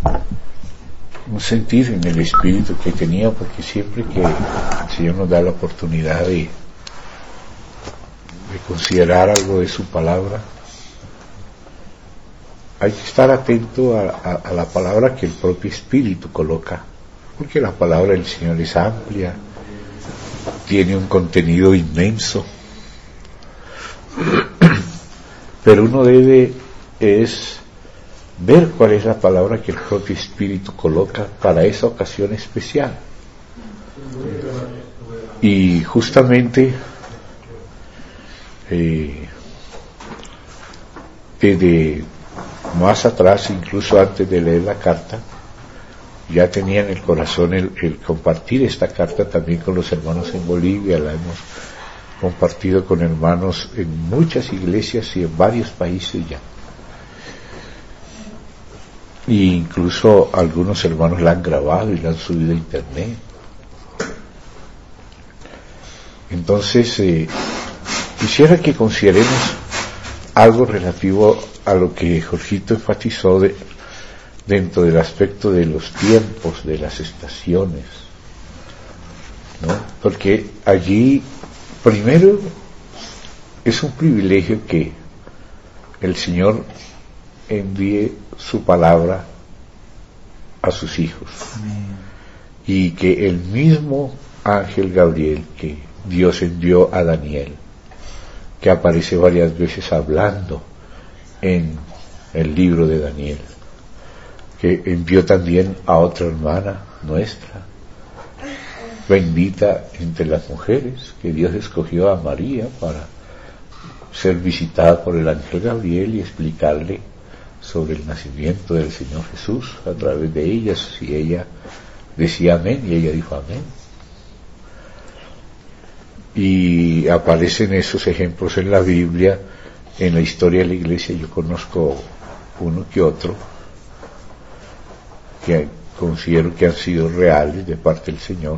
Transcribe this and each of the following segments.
un sentir en el espíritu que tenía, porque siempre que el Señor nos da la oportunidad de considerar algo de su palabra, hay que estar atento a la palabra que el propio espíritu coloca, porque la palabra del Señor es amplia, tiene un contenido inmenso, pero uno debe ver cuál es la palabra que el propio espíritu coloca para esa ocasión especial. Y justamente desde más atrás, incluso antes de leer la carta, ya tenía en el corazón el compartir esta carta también con los hermanos en Bolivia. La hemos compartido con hermanos en muchas iglesias y en varios países ya, e incluso algunos hermanos la han grabado y la han subido a internet. Entonces quisiera que consideremos algo relativo a lo que Jorgito enfatizó dentro del aspecto de los tiempos, de las estaciones, ¿no? Porque allí, primero, es un privilegio que el Señor envíe su palabra a sus hijos. Amén. Y que el mismo ángel Gabriel que Dios envió a Daniel, que aparece varias veces hablando en el libro de Daniel, que envió también a otra hermana nuestra, bendita entre las mujeres, que Dios escogió a María para ser visitada por el ángel Gabriel y explicarle sobre el nacimiento del Señor Jesús a través de ellas, y ella decía amén, y ella dijo amén. Y aparecen esos ejemplos en la Biblia, en la historia de la iglesia. Yo conozco uno que otro que considero que han sido reales de parte del Señor,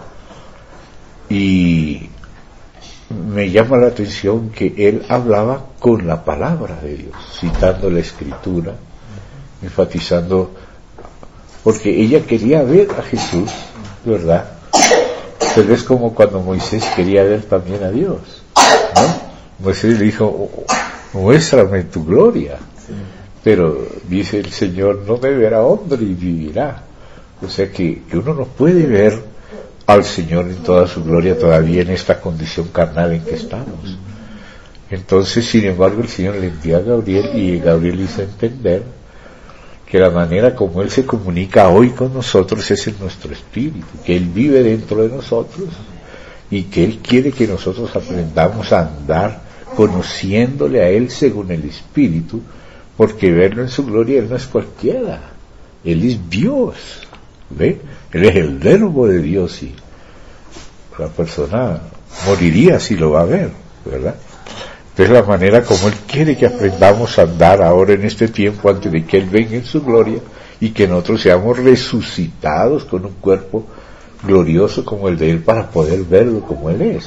y me llama la atención que él hablaba con la palabra de Dios, citando la Escritura, enfatizando, porque ella quería ver a Jesús, ¿verdad? Pero es como cuando Moisés quería ver también a Dios, ¿no? Moisés le dijo, muéstrame tu gloria. Pero dice el Señor, no me verá hombre y vivirá. O sea que uno no puede ver al Señor en toda su gloria todavía en esta condición carnal en que estamos. Entonces, sin embargo, el Señor le envió a Gabriel, y Gabriel hizo entender que la manera como Él se comunica hoy con nosotros es en nuestro espíritu, que Él vive dentro de nosotros y que Él quiere que nosotros aprendamos a andar conociéndole a Él según el espíritu, porque verlo en su gloria Él no es cualquiera, Él es Dios, ¿ve? Él es el verbo de Dios, y la persona moriría si lo va a ver, ¿verdad? Entonces la manera como Él quiere que aprendamos a andar ahora en este tiempo, antes de que Él venga en su gloria, y que nosotros seamos resucitados con un cuerpo glorioso como el de Él, para poder verlo como Él es.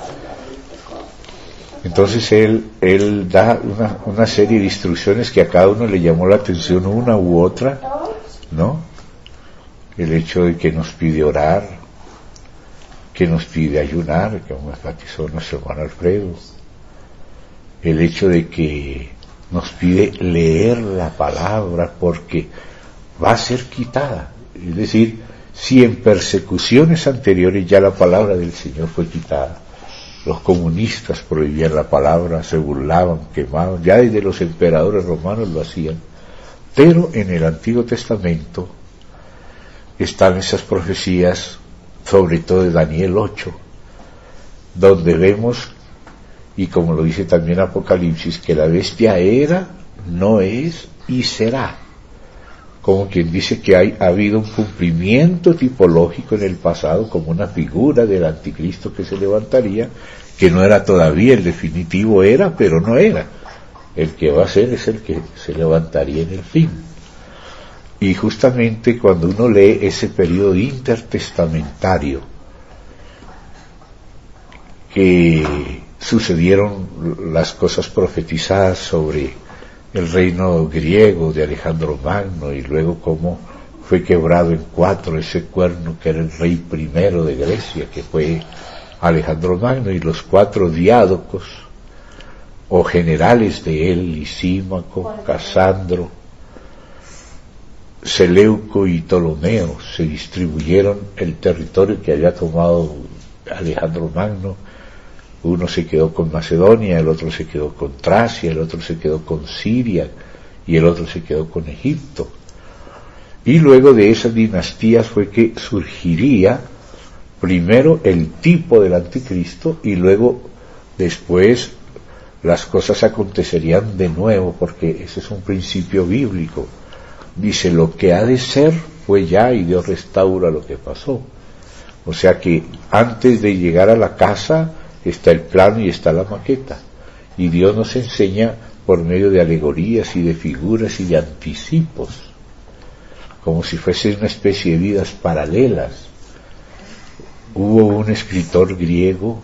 Entonces Él da una serie de instrucciones que a cada uno le llamó la atención, una u otra, ¿no? El hecho de que nos pide orar, que nos pide ayunar, que me enfatizó nuestro hermano Alfredo, el hecho de que nos pide leer la palabra, porque va a ser quitada. Es decir, si en persecuciones anteriores ya la palabra del Señor fue quitada, los comunistas prohibían la palabra, se burlaban, quemaban, ya desde los emperadores romanos lo hacían, pero en el Antiguo Testamento están esas profecías, sobre todo de Daniel 8, donde vemos, y como lo dice también Apocalipsis, que la bestia era, no es y será. Como quien dice que ha habido un cumplimiento tipológico en el pasado, como una figura del anticristo que se levantaría, que no era todavía el definitivo, era, pero no era. El que va a ser es el que se levantaría en el fin. Y justamente cuando uno lee ese periodo intertestamentario, que sucedieron las cosas profetizadas sobre el reino griego de Alejandro Magno, y luego cómo fue quebrado en 4 ese cuerno que era el rey primero de Grecia, que fue Alejandro Magno, y los 4 diádocos o generales de él, Lisímaco, Casandro, Seleuco y Ptolomeo, se distribuyeron el territorio que había tomado Alejandro Magno. Uno se quedó con Macedonia, el otro se quedó con Tracia, el otro se quedó con Siria y el otro se quedó con Egipto. Y luego de esas dinastías fue que surgiría primero el tipo del anticristo, y luego después las cosas acontecerían de nuevo, porque ese es un principio bíblico. Dice, lo que ha de ser fue ya, y Dios restaura lo que pasó. O sea que antes de llegar a la casa está el plano y está la maqueta, y Dios nos enseña por medio de alegorías y de figuras y de anticipos, como si fuese una especie de vidas paralelas. Hubo un escritor griego,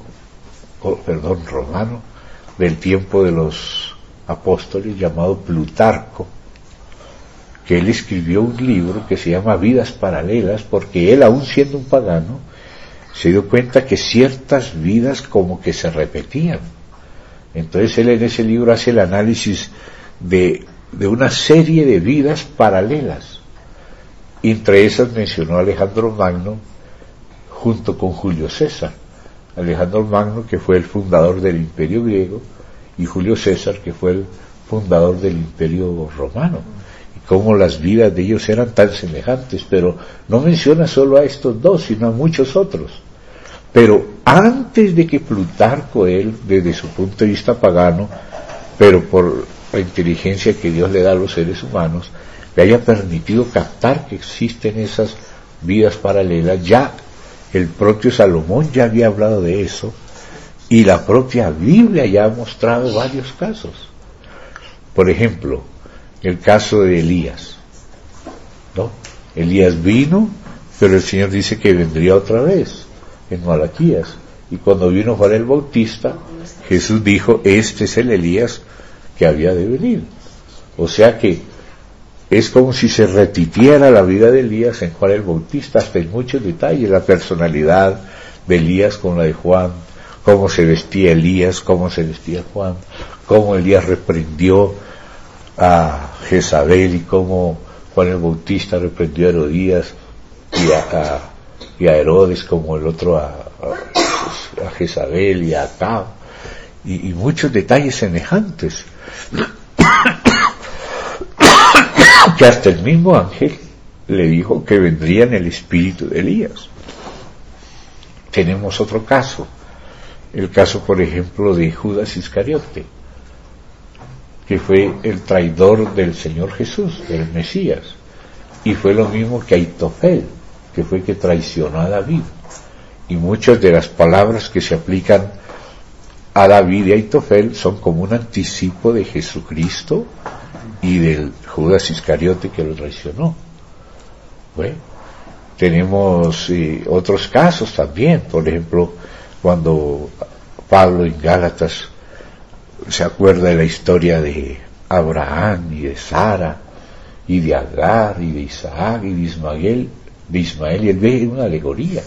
romano, del tiempo de los apóstoles, llamado Plutarco, que él escribió un libro que se llama Vidas Paralelas, porque él, aún siendo un pagano, se dio cuenta que ciertas vidas como que se repetían. Entonces él en ese libro hace el análisis de una serie de vidas paralelas. Y entre esas mencionó a Alejandro Magno junto con Julio César. Alejandro Magno, que fue el fundador del Imperio griego, y Julio César, que fue el fundador del Imperio romano. Y cómo las vidas de ellos eran tan semejantes, pero no menciona solo a estos dos, sino a muchos otros. Pero antes de que Plutarco, él, desde su punto de vista pagano, pero por la inteligencia que Dios le da a los seres humanos, le haya permitido captar que existen esas vidas paralelas, ya el propio Salomón ya había hablado de eso, y la propia Biblia ya ha mostrado varios casos. Por ejemplo, el caso de Elías, ¿no? Elías vino, pero el Señor dice que vendría otra vez en Malaquías, y cuando vino Juan el Bautista, Jesús dijo, este es el Elías que había de venir. O sea que es como si se repitiera la vida de Elías en Juan el Bautista, hasta en muchos detalles, la personalidad de Elías con la de Juan, cómo se vestía Elías, cómo se vestía Juan, cómo Elías reprendió a Jezabel y cómo Juan el Bautista reprendió a Herodías y a Herodes, como el otro a Jezabel y a Acab, y muchos detalles semejantes. Que hasta el mismo ángel le dijo que vendría en el espíritu de Elías. Tenemos otro caso, el caso por ejemplo de Judas Iscariote, que fue el traidor del Señor Jesús, del Mesías, y fue lo mismo que Aitofel, que fue que traicionó a David, y muchas de las palabras que se aplican a David y Aitofel son como un anticipo de Jesucristo y del Judas Iscariote que lo traicionó. Bueno, tenemos otros casos también, por ejemplo, cuando Pablo en Gálatas se acuerda de la historia de Abraham y de Sara y de Agar y de Isaac y de Ismael, y él ve una alegoría.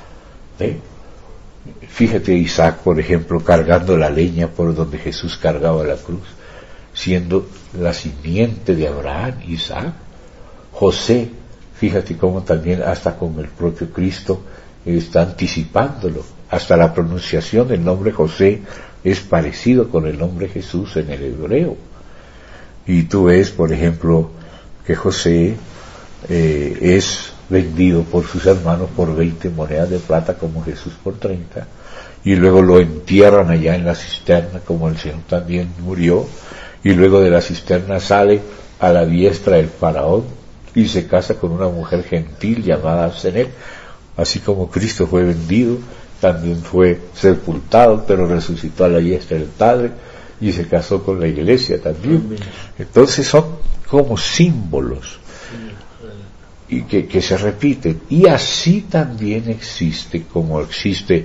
Fíjate Isaac, por ejemplo, cargando la leña por donde Jesús cargaba la cruz, siendo la simiente de Abraham, Isaac. José, fíjate cómo también hasta con el propio Cristo está anticipándolo, hasta la pronunciación del nombre José es parecido con el nombre Jesús en el hebreo. Y tú ves, por ejemplo, que José es vendido por sus hermanos por 20 monedas de plata, como Jesús por 30, y luego lo entierran allá en la cisterna, como el Señor también murió, y luego de la cisterna sale a la diestra del faraón y se casa con una mujer gentil llamada Zenet. Así como Cristo fue vendido, también fue sepultado, pero resucitó a la diestra del Padre y se casó con la iglesia también. Entonces son como símbolos y que se repiten, y así también existe, como existe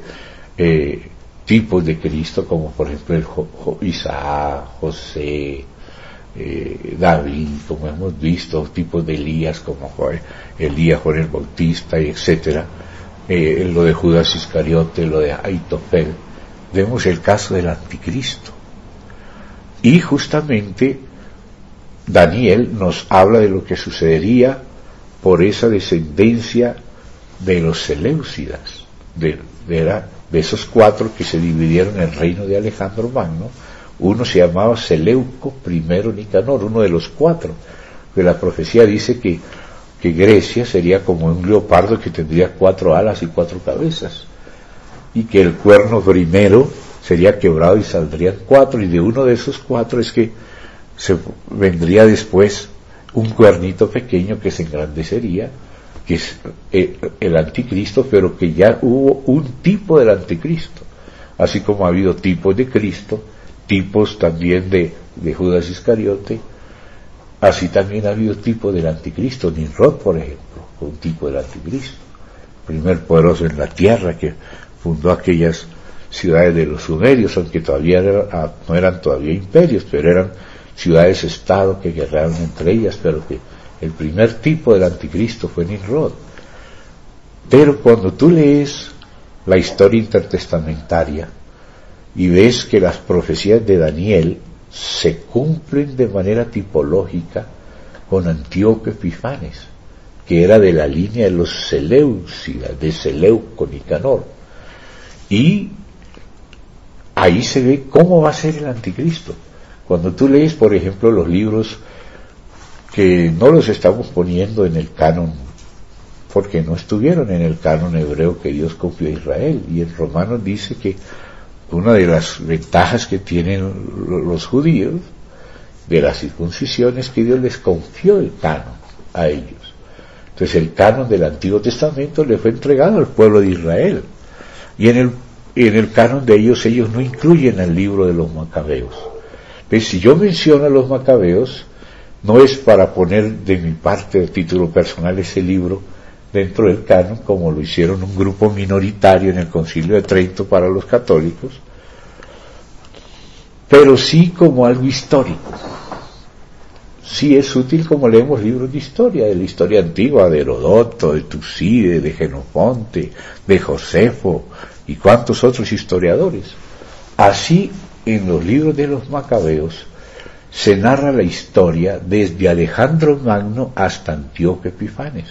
tipos de Cristo, como por ejemplo Isaac, José, David, como hemos visto, tipos de Elías, como Elías, Juan el Bautista, y etcétera, lo de Judas Iscariote, lo de Aitofel. Vemos el caso del anticristo. Y justamente Daniel nos habla de lo que sucedería por esa descendencia de los Seleucidas, de esos 4 que se dividieron en el reino de Alejandro Magno. Uno se llamaba Seleuco I Nicanor, uno de los 4, que la profecía dice que Grecia sería como un leopardo que tendría 4 alas y 4 cabezas, y que el cuerno primero sería quebrado y saldrían 4, y de uno de esos 4 es que se vendría después un cuernito pequeño que se engrandecería, que es el anticristo, pero que ya hubo un tipo del anticristo, así como ha habido tipos de Cristo, tipos también de Judas Iscariote, así también ha habido tipos del anticristo. Nimrod, por ejemplo, fue un tipo del anticristo, primer poderoso en la tierra que fundó aquellas ciudades de los sumerios, aunque todavía no eran todavía imperios, pero eran ciudades-estado que guerrearon entre ellas, pero que el primer tipo del anticristo fue Nimrod. Pero cuando tú lees la historia intertestamentaria y ves que las profecías de Daniel se cumplen de manera tipológica con Antíoco Epifanes, que era de la línea de los Seleucidas, de Seleuco Nicanor, y ahí se ve cómo va a ser el anticristo. Cuando tú lees, por ejemplo, los libros que no los estamos poniendo en el canon, porque no estuvieron en el canon hebreo que Dios confió a Israel, y en Romanos dice que una de las ventajas que tienen los judíos de la circuncisión es que Dios les confió el canon a ellos. Entonces el canon del Antiguo Testamento le fue entregado al pueblo de Israel, y en el canon de ellos no incluyen el libro de los Macabeos. Pues si yo menciono a los Macabeos, no es para poner de mi parte de título personal ese libro dentro del canon, como lo hicieron un grupo minoritario en el Concilio de Trento para los católicos, pero sí como algo histórico. Sí es útil como leemos libros de la historia antigua, de Herodoto, de Tucídides, de Genofonte, de Josefo y cuantos otros historiadores. Así, en los libros de los Macabeos se narra la historia desde Alejandro Magno hasta Antíoco Epifanes.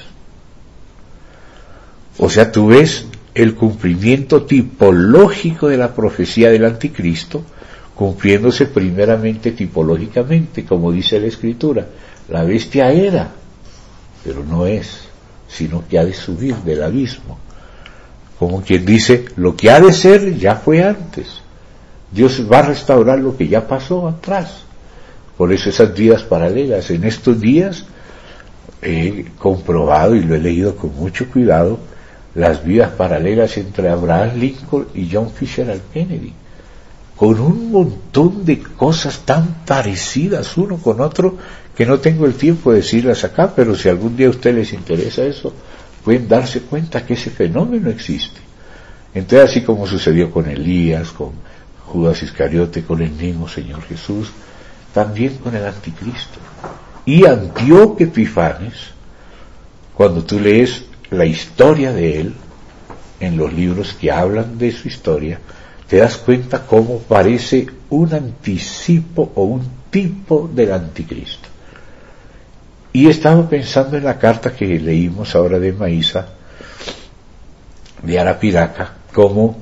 O sea, tú ves el cumplimiento tipológico de la profecía del anticristo, cumpliéndose primeramente tipológicamente, como dice la Escritura. La bestia era, pero no es, sino que ha de subir del abismo. Como quien dice, lo que ha de ser ya fue antes. Dios va a restaurar lo que ya pasó atrás. Por eso esas vidas paralelas. En estos días he comprobado, y lo he leído con mucho cuidado, las vidas paralelas entre Abraham Lincoln y John Fitzgerald Kennedy, con un montón de cosas tan parecidas uno con otro que no tengo el tiempo de decirlas acá, pero si algún día a ustedes les interesa eso, pueden darse cuenta que ese fenómeno existe. Entonces, así como sucedió con Elías, con Judas Iscariote, con el mismo Señor Jesús, también con el anticristo. Y Antíoco Epifanes, cuando tú lees la historia de él en los libros que hablan de su historia, te das cuenta cómo parece un anticipo o un tipo del anticristo. Y estaba pensando en la carta que leímos ahora de Maísa, de Arapiraca, cómo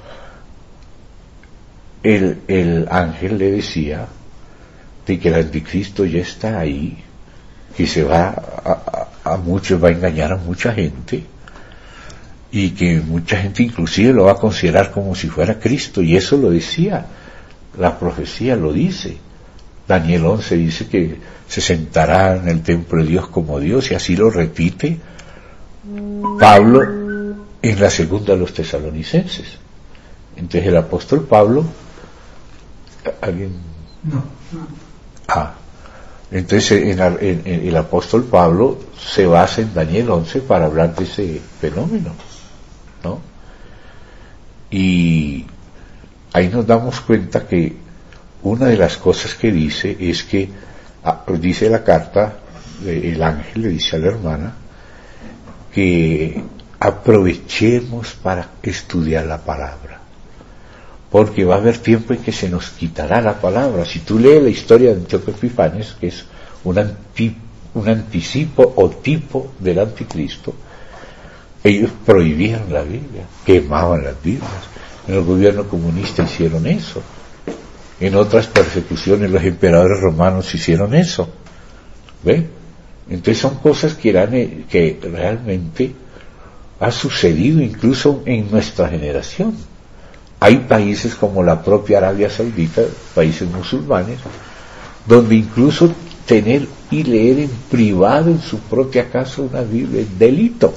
el ángel le decía de que el anticristo ya está ahí, que se va a muchos, va a engañar a mucha gente, y que mucha gente inclusive lo va a considerar como si fuera Cristo, y eso lo decía, la profecía lo dice. Daniel 11 dice que se sentará en el templo de Dios como Dios, y así lo repite Pablo en la segunda de los Tesalonicenses. Entonces el apóstol Pablo, ¿alguien? No. Entonces el apóstol Pablo se basa en Daniel 11 para hablar de ese fenómeno, ¿no? Y ahí nos damos cuenta que una de las cosas que dice es que dice la carta, el ángel le dice a la hermana que aprovechemos para estudiar la palabra, porque va a haber tiempo en que se nos quitará la palabra. Si tú lees la historia de Antíoco Epifanes, que es un anticipo o tipo del anticristo, ellos prohibían la Biblia, quemaban las Biblias. En el gobierno comunista hicieron eso. En otras persecuciones los emperadores romanos hicieron eso. ¿Ve? Entonces son cosas que realmente ha sucedido incluso en nuestra generación. Hay países como la propia Arabia Saudita, países musulmanes, donde incluso tener y leer en privado en su propia casa una Biblia es delito.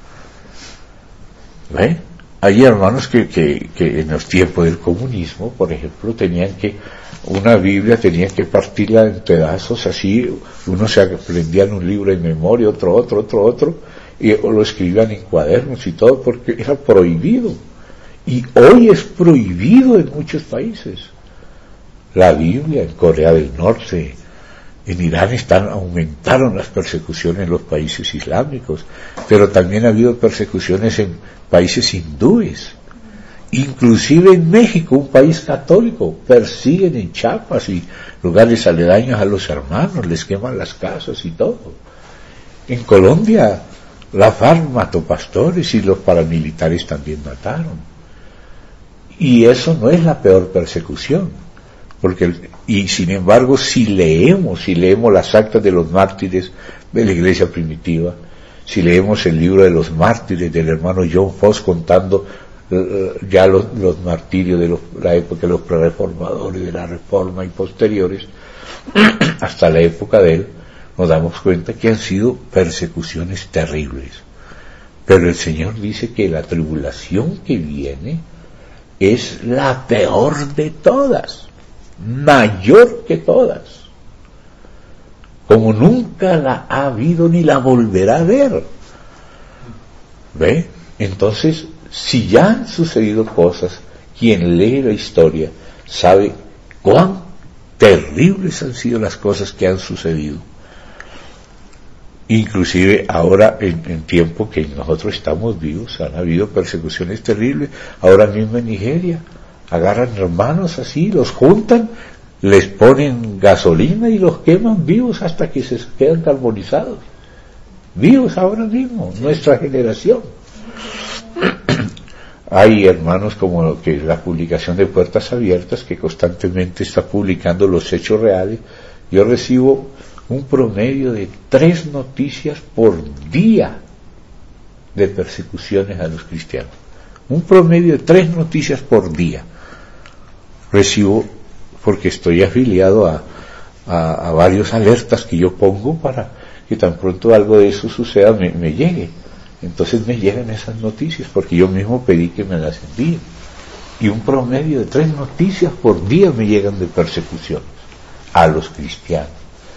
¿Ve? Hay hermanos que en los tiempos del comunismo, por ejemplo, una Biblia tenían que partirla en pedazos, así, uno se aprendía en un libro de memoria, otro, o lo escribían en cuadernos y todo, porque era prohibido. Y hoy es prohibido en muchos países. La Biblia, en Corea del Norte, en Irán aumentaron las persecuciones en los países islámicos, pero también ha habido persecuciones en países hindúes. Inclusive en México, un país católico, persiguen en Chiapas y lugares aledaños a los hermanos, les queman las casas y todo. En Colombia, la FARC mató pastores y los paramilitares también mataron. Y eso no es la peor persecución, y sin embargo, si leemos las actas de los mártires de la iglesia primitiva, si leemos el libro de los mártires del hermano John Foss contando ya los martirios de la época de los prerreformadores, de la Reforma y posteriores, hasta la época de él, nos damos cuenta que han sido persecuciones terribles. Pero el Señor dice que la tribulación que viene es la peor de todas, mayor que todas, como nunca la ha habido ni la volverá a ver. ¿Ve? Entonces, si ya han sucedido cosas, quien lee la historia sabe cuán terribles han sido las cosas que han sucedido. Inclusive ahora, en tiempo que nosotros estamos vivos, han habido persecuciones terribles. Ahora mismo en Nigeria agarran hermanos así, los juntan, les ponen gasolina y los queman vivos hasta que se quedan carbonizados. Vivos ahora mismo, nuestra generación. Hay hermanos como lo que es la publicación de Puertas Abiertas, que constantemente está publicando los hechos reales. Yo recibo un promedio de 3 noticias por día de persecuciones a los cristianos. Un promedio de 3 noticias por día recibo, porque estoy afiliado a varios alertas que yo pongo para que tan pronto algo de eso suceda me llegue. Entonces me llegan esas noticias porque yo mismo pedí que me las envíen, y un promedio de 3 noticias por día me llegan de persecuciones a los cristianos.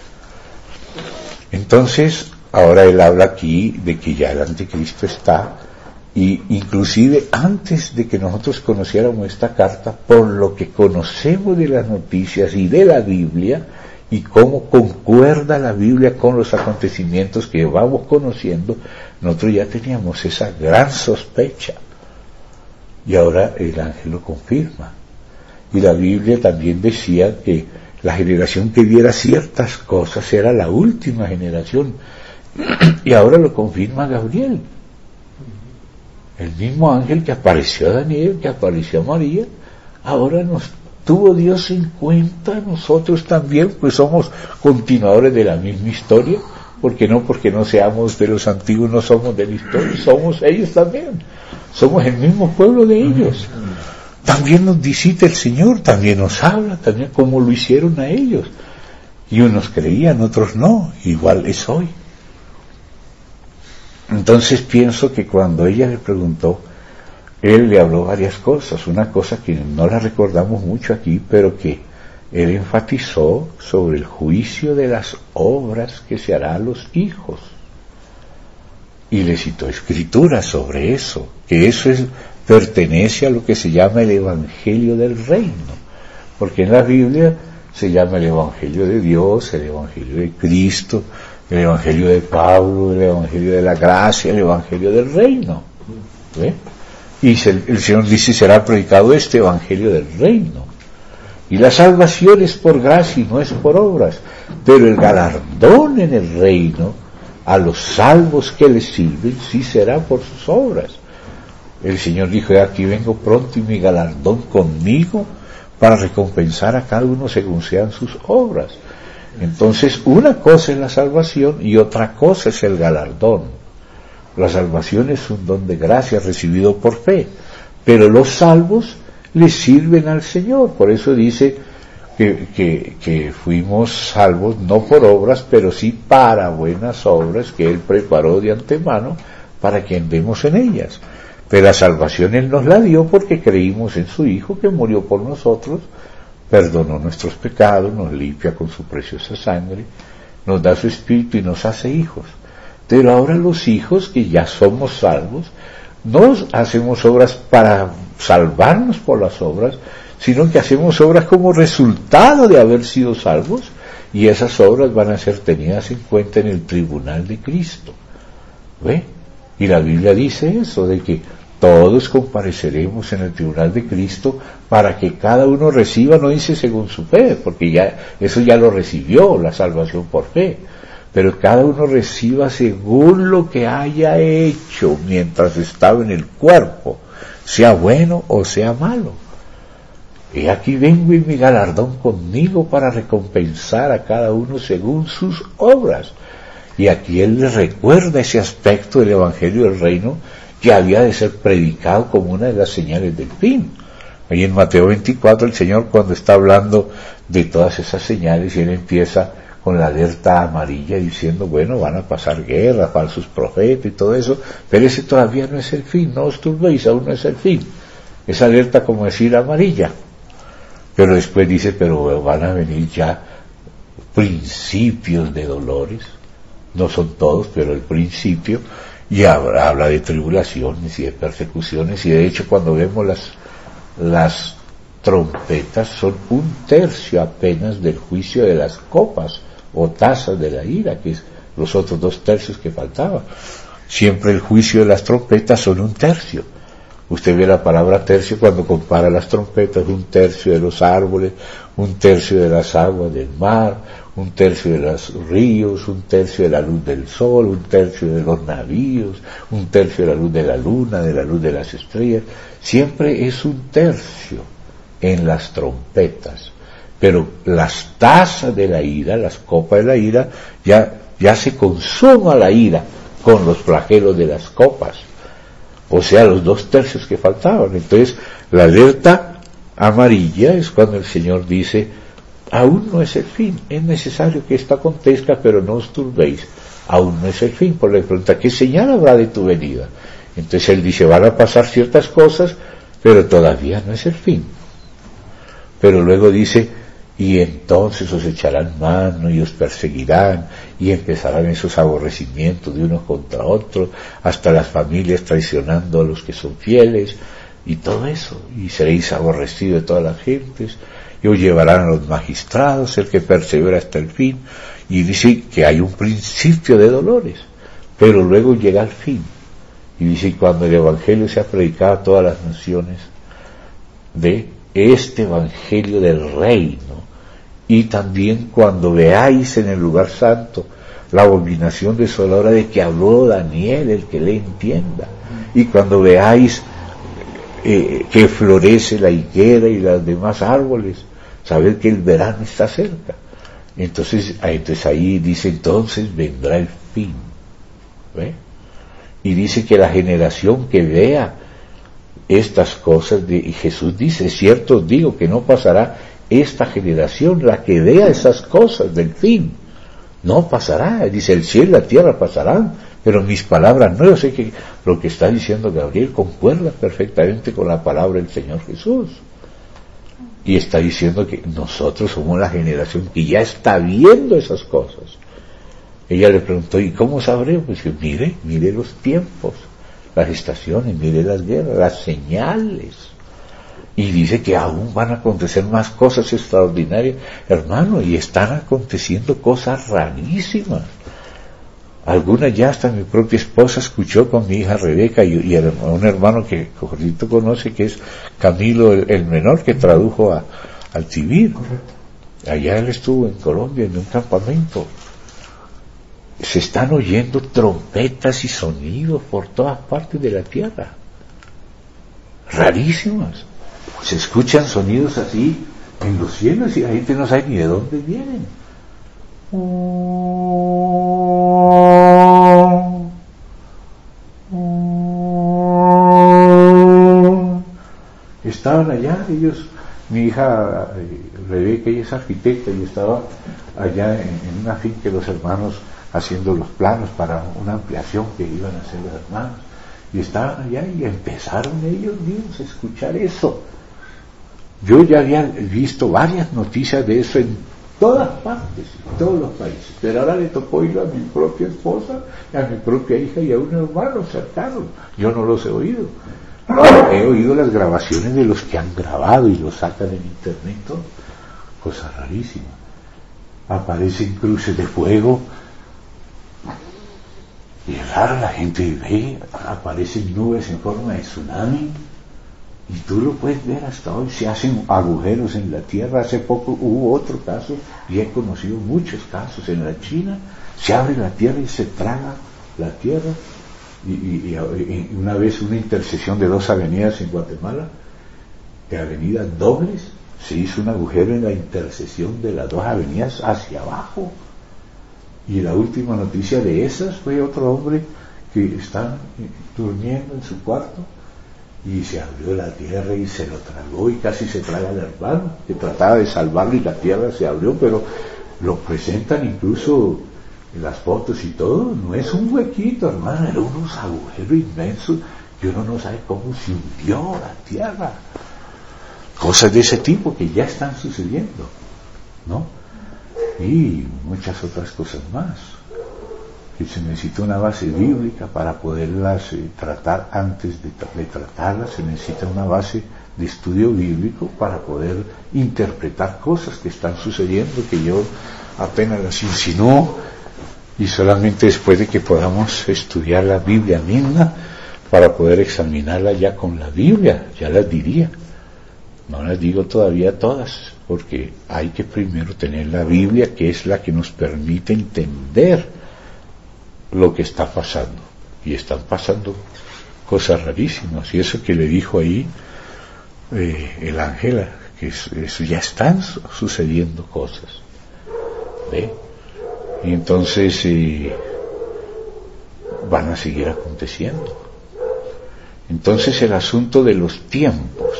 Entonces ahora él habla aquí de que ya el anticristo está, y inclusive antes de que nosotros conociéramos esta carta, por lo que conocemos de las noticias y de la Biblia y cómo concuerda la Biblia con los acontecimientos que vamos conociendo, nosotros ya teníamos esa gran sospecha, y ahora el ángel lo confirma. Y la Biblia también decía que la generación que viera ciertas cosas era la última generación, y ahora lo confirma Gabriel, el mismo ángel que apareció a Daniel, que apareció a María. Ahora nos tuvo Dios en cuenta, nosotros también, pues somos continuadores de la misma historia, porque no seamos de los antiguos, no somos de la historia, somos ellos también, somos el mismo pueblo de ellos. También nos visita el Señor, también nos habla, también como lo hicieron a ellos, y unos creían, otros no, igual es hoy. Entonces pienso que cuando ella le preguntó, él le habló varias cosas, una cosa que no la recordamos mucho aquí, pero que él enfatizó sobre el juicio de las obras que se hará a los hijos, y le citó escrituras sobre eso, que eso pertenece a lo que se llama el Evangelio del Reino, porque en la Biblia se llama el Evangelio de Dios, el Evangelio de Cristo, el Evangelio de Pablo, el Evangelio de la gracia, el Evangelio del reino. ¿Ve? Y el Señor dice, será predicado este Evangelio del reino. Y la salvación es por gracia y no es por obras, pero el galardón en el reino a los salvos que les sirven sí será por sus obras. El Señor dijo, aquí vengo pronto y mi galardón conmigo para recompensar a cada uno según sean sus obras. Entonces, una cosa es la salvación y otra cosa es el galardón. La salvación es un don de gracia recibido por fe, pero los salvos le sirven al Señor. Por eso dice que fuimos salvos no por obras, pero sí para buenas obras que Él preparó de antemano para que andemos en ellas. Pero la salvación Él nos la dio porque creímos en su Hijo que murió por nosotros, perdonó nuestros pecados, nos limpia con su preciosa sangre, nos da su Espíritu y nos hace hijos. Pero ahora los hijos que ya somos salvos, no hacemos obras para salvarnos por las obras, sino que hacemos obras como resultado de haber sido salvos, y esas obras van a ser tenidas en cuenta en el tribunal de Cristo. ¿Ve? Y la Biblia dice eso, de que todos compareceremos en el tribunal de Cristo para que cada uno reciba, no dice según su fe, porque eso ya lo recibió, la salvación por fe, pero cada uno reciba según lo que haya hecho mientras estaba en el cuerpo, sea bueno o sea malo. Y aquí vengo y mi galardón conmigo para recompensar a cada uno según sus obras. Y aquí Él les recuerda ese aspecto del Evangelio del Reino que había de ser predicado como una de las señales del fin. Ahí en Mateo 24 el Señor, cuando está hablando de todas esas señales, y Él empieza con la alerta amarilla diciendo, bueno, van a pasar guerras, falsos profetas y todo eso, pero ese todavía no es el fin, no os turbéis, aún no es el fin. Esa alerta, como decir, amarilla. Pero después dice, pero van a venir ya principios de dolores, no son todos, pero el principio, y habla de tribulaciones y de persecuciones, y de hecho cuando vemos las trompetas son 1/3 apenas del juicio de las copas o tazas de la ira, que es los otros 2/3 que faltaban. Siempre el juicio de las trompetas son 1/3. Usted ve la palabra tercio cuando compara las trompetas, 1/3 de los árboles, 1/3 de las aguas del mar, 1/3 de los ríos, 1/3 de la luz del sol, 1/3 de los navíos, 1/3 de la luz de la luna, de la luz de las estrellas. Siempre es 1/3 en las trompetas. Pero las tazas de la ira, las copas de la ira, ya se consuma la ira con los flagelos de las copas. O sea, los 2/3 que faltaban. Entonces, la alerta amarilla es cuando el Señor dice, aún no es el fin, es necesario que esto acontezca, pero no os turbéis, aún no es el fin. Por la pregunta, ¿qué señal habrá de tu venida? Entonces Él dice, van a pasar ciertas cosas, pero todavía no es el fin. Pero luego dice, y entonces os echarán mano y os perseguirán y empezarán esos aborrecimientos de unos contra otros, hasta las familias traicionando a los que son fieles y todo eso, y seréis aborrecidos de todas las gentes, y os llevarán a los magistrados, el que persevera hasta el fin, y dice que hay un principio de dolores, pero luego llega el fin, y dice, cuando el Evangelio sea predicado a todas las naciones, de este Evangelio del reino, y también cuando veáis en el lugar santo la abominación desoladora de que habló Daniel, el que le entienda, y cuando veáis que florece la higuera y los demás árboles, sabed que el verano está cerca. Entonces ahí dice, entonces vendrá el fin. ¿Ve? Y dice que la generación que vea estas cosas, y Jesús dice, cierto os digo que no pasará esta generación, la que vea esas cosas del fin, no pasará. Dice, el cielo y la tierra pasarán, pero mis palabras no. Yo sé que lo que está diciendo Gabriel concuerda perfectamente con la palabra del Señor Jesús, y está diciendo que nosotros somos la generación que ya está viendo esas cosas. Ella le preguntó, ¿y cómo sabremos? Pues que mire los tiempos, las estaciones, mire las guerras, las señales. Y dice que aún van a acontecer más cosas extraordinarias, hermano, y están aconteciendo cosas rarísimas. Algunas ya hasta mi propia esposa escuchó con mi hija Rebeca y un hermano que Jorgito conoce, que es Camilo el menor, que tradujo al Tibir. Allá él estuvo en Colombia en un campamento. Se están oyendo trompetas y sonidos por todas partes de la tierra, rarísimas. Se escuchan sonidos así en los cielos y la gente no sabe ni de dónde vienen. Estaban allá ellos, mi hija Rebeca, ella es arquitecta y estaba allá en una finca de los hermanos haciendo los planos para una ampliación que iban a hacer los hermanos, y estaban allá y empezaron ellos mismos a escuchar eso. Yo ya había visto varias noticias de eso en todas partes, en todos los países, pero ahora le tocó oírlo a mi propia esposa, a mi propia hija y a un hermano cercano. Yo no los he oído. He oído las grabaciones de los que han grabado y lo sacan en internet, todo. Cosas rarísimas. Aparecen cruces de fuego y es raro, la gente ve, aparecen nubes en forma de tsunami y tú lo puedes ver hasta hoy. Se hacen agujeros en la tierra. Hace poco hubo otro caso y he conocido muchos casos en la China. Se abre la tierra y se traga la tierra. Y una vez una intersección de dos avenidas en Guatemala, de avenidas dobles, se hizo un agujero en la intersección de las dos avenidas hacia abajo. Y la última noticia de esas fue otro hombre que está durmiendo en su cuarto y se abrió la tierra y se lo tragó y casi se traga al hermano que trataba de salvarlo y la tierra se abrió, pero lo presentan incluso en las fotos y todo. No es un huequito, hermano, eran unos agujeros inmensos y uno no sabe cómo se hundió la tierra. Cosas de ese tipo que ya están sucediendo, ¿no? Y muchas otras cosas más, que se necesita una base bíblica para poderlas tratar. Antes de tratarlas se necesita una base de estudio bíblico para poder interpretar cosas que están sucediendo, que yo apenas las insinúo, y solamente después de que podamos estudiar la Biblia misma para poder examinarla ya con la Biblia, ya las diría. No las digo todavía todas, porque hay que primero tener la Biblia, que es la que nos permite entender lo que está pasando. Y están pasando cosas rarísimas. Y eso que le dijo ahí el ángel, que eso ya están sucediendo cosas. ¿Ve? Y entonces van a seguir aconteciendo. Entonces el asunto de los tiempos,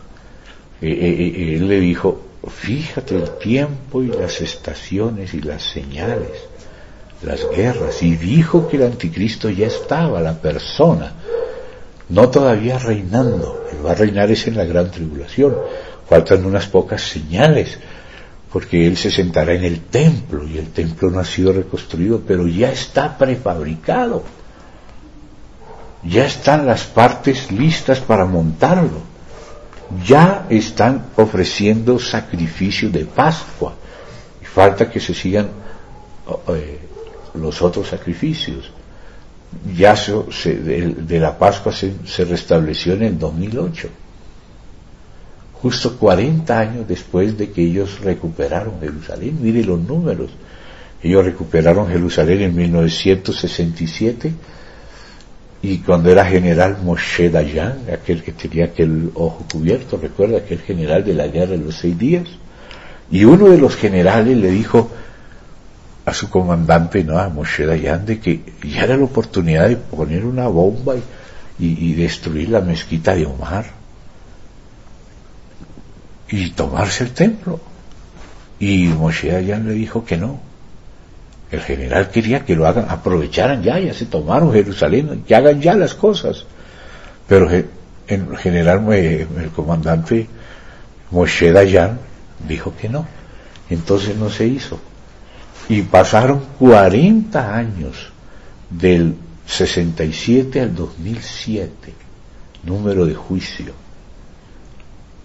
él le dijo, fíjate el tiempo y las estaciones y las señales, las guerras, y dijo que el anticristo ya estaba, la persona, no todavía reinando. Él va a reinar es en la gran tribulación, faltan unas pocas señales, porque él se sentará en el templo, y el templo no ha sido reconstruido, pero ya está prefabricado, ya están las partes listas para montarlo, ya están ofreciendo sacrificios de Pascua, y falta que se sigan los otros sacrificios. Ya de la Pascua se restableció en el 2008, justo 40 años después de que ellos recuperaron Jerusalén. Mire los números. Ellos recuperaron Jerusalén en 1967, y cuando era general Moshe Dayan, aquel que tenía aquel ojo cubierto, recuerda, aquel general de la guerra de los 6 días, y uno de los generales le dijo a su comandante, no, a Moshe Dayan, de que ya era la oportunidad de poner una bomba y destruir la mezquita de Omar y tomarse el templo. Y Moshe Dayan le dijo que no. El general quería que lo hagan, aprovecharan ya se tomaron Jerusalén, que hagan ya las cosas. Pero el general, el comandante Moshe Dayan dijo que no. Entonces no se hizo. Y pasaron 40 años, del 67 al 2007, número de juicio.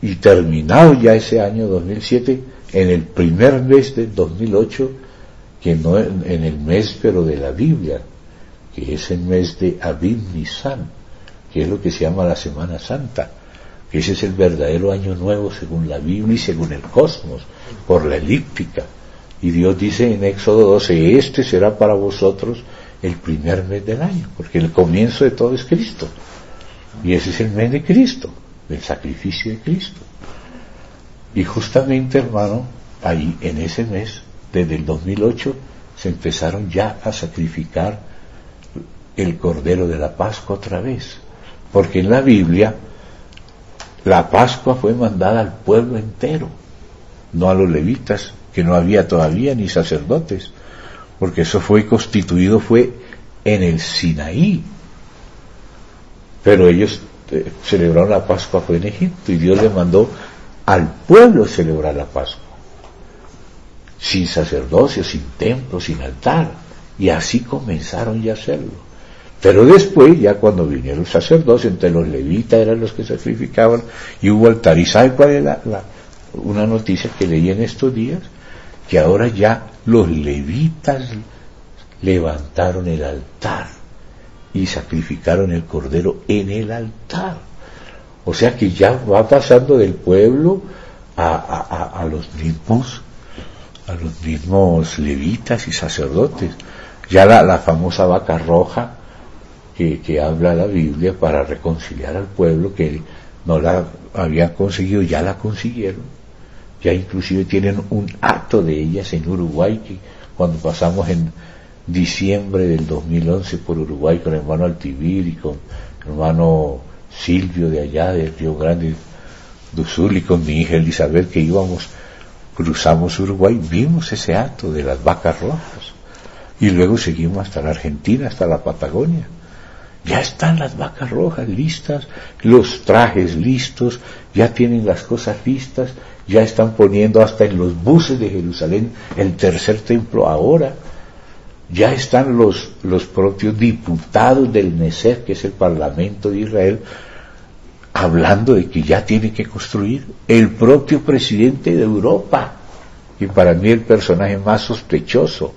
y terminado ya ese año 2007, en el primer mes del 2008, que no en el mes pero de la Biblia, que es el mes de Aviv Nisan, que es lo que se llama la Semana Santa, que ese es el verdadero año nuevo según la Biblia y según el cosmos, por la elíptica. Y Dios dice en Éxodo 12, este será para vosotros el primer mes del año, porque el comienzo de todo es Cristo. Y ese es el mes de Cristo, del sacrificio de Cristo. Y justamente, hermano, ahí en ese mes, desde el 2008, se empezaron ya a sacrificar el Cordero de la Pascua otra vez. Porque en la Biblia, la Pascua fue mandada al pueblo entero, no a los levitas, que no había todavía ni sacerdotes, porque eso fue constituido en el Sinaí. Pero ellos celebraron la Pascua fue en Egipto, y Dios le mandó al pueblo celebrar la Pascua, sin sacerdocio, sin templo, sin altar, y así comenzaron ya a hacerlo. Pero después, ya cuando vinieron los sacerdotes, entre los levitas eran los que sacrificaban, y hubo altar. ¿Y sabe cuál es una noticia que leí en estos días? Que ahora ya los levitas levantaron el altar y sacrificaron el cordero en el altar. O sea que ya va pasando del pueblo a los mismos levitas y sacerdotes. Ya la famosa vaca roja que habla la Biblia para reconciliar al pueblo, que no la habían conseguido, ya la consiguieron. Ya inclusive tienen un acto de ellas en Uruguay, que cuando pasamos en diciembre del 2011 por Uruguay con el hermano Altivir y con el hermano Silvio de allá de Río Grande do Sul y con mi hija Elizabeth, que cruzamos Uruguay, vimos ese acto de las vacas rojas, y luego seguimos hasta la Argentina, hasta la Patagonia. Ya están las vacas rojas listas, los trajes listos, ya tienen las cosas listas, ya están poniendo hasta en los buses de Jerusalén el tercer templo ahora. Ya están los propios diputados del Neset, que es el Parlamento de Israel, hablando de que ya tiene que construir. El propio presidente de Europa, y para mí el personaje más sospechoso,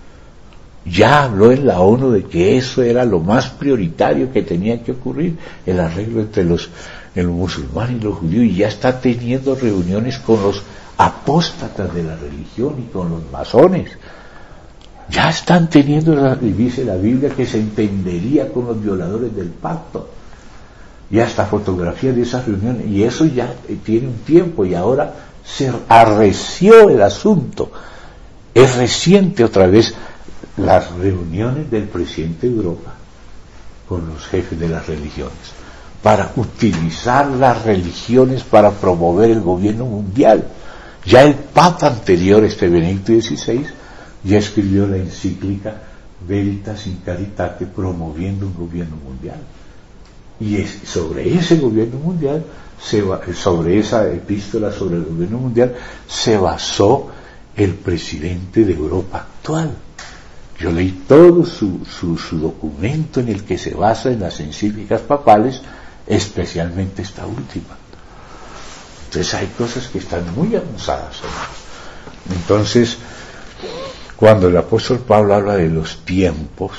ya habló en la ONU de que eso era lo más prioritario que tenía que ocurrir, el arreglo entre los musulmanes y los judíos, y ya está teniendo reuniones con los apóstatas de la religión y con los masones. Ya están teniendo, dice la Biblia, que se entendería con los violadores del pacto, y hasta fotografías de esas reuniones, y eso ya tiene un tiempo, y ahora se arreció el asunto. Es reciente otra vez las reuniones del presidente de Europa con los jefes de las religiones para utilizar las religiones para promover el gobierno mundial. Ya el Papa anterior, Benedicto XVI, ya escribió la encíclica Veritas in Caritate, promoviendo un gobierno mundial. Y sobre ese gobierno mundial, sobre esa epístola sobre el gobierno mundial, se basó el presidente de Europa actual. Yo leí todo su documento en el que se basa en las encíclicas papales, especialmente esta última. Entonces hay cosas que están muy avanzadas, ¿no? Entonces, cuando el apóstol Pablo habla de los tiempos,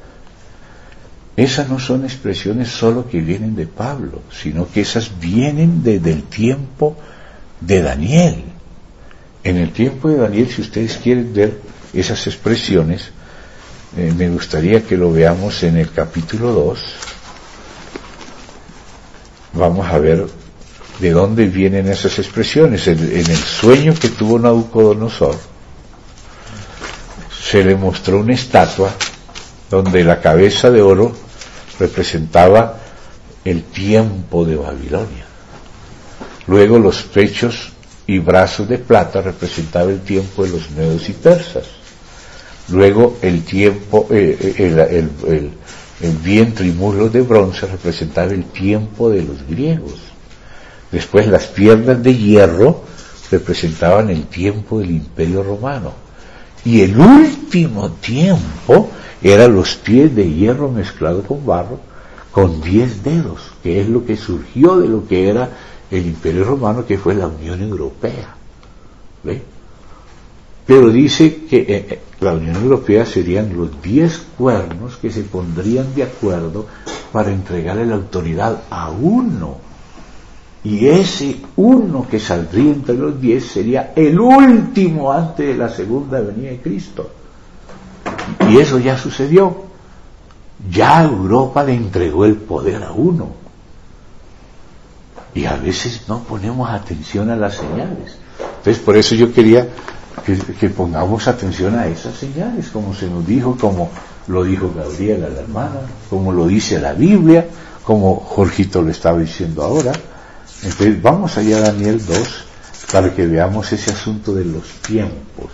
esas no son expresiones solo que vienen de Pablo, sino que esas vienen desde el tiempo de Daniel. En el tiempo de Daniel, si ustedes quieren ver esas expresiones, me gustaría que lo veamos en el capítulo 2. Vamos a ver de dónde vienen esas expresiones. En el sueño que tuvo Nabucodonosor, se le mostró una estatua donde la cabeza de oro representaba el tiempo de Babilonia. Luego los pechos y brazos de plata representaban el tiempo de los medos y persas. Luego el tiempo, el vientre y muslos de bronce representaba el tiempo de los griegos. Después las piernas de hierro representaban el tiempo del Imperio Romano. Y el último tiempo eran los pies de hierro mezclado con barro, con 10 dedos, que es lo que surgió de lo que era el Imperio Romano, que fue la Unión Europea. ¿Ve? Pero dice que la Unión Europea serían los 10 cuernos que se pondrían de acuerdo para entregarle la autoridad a uno. Y ese uno que saldría entre los 10 sería el último antes de la segunda venida de Cristo. Y eso ya sucedió. Ya Europa le entregó el poder a uno. Y a veces no ponemos atención a las señales. Entonces por eso yo quería que pongamos atención a esas señales, como se nos dijo, como lo dijo Gabriela, la hermana, como lo dice la Biblia, como Jorgito lo estaba diciendo ahora. Entonces vamos allá a Daniel 2 para que veamos ese asunto de los tiempos.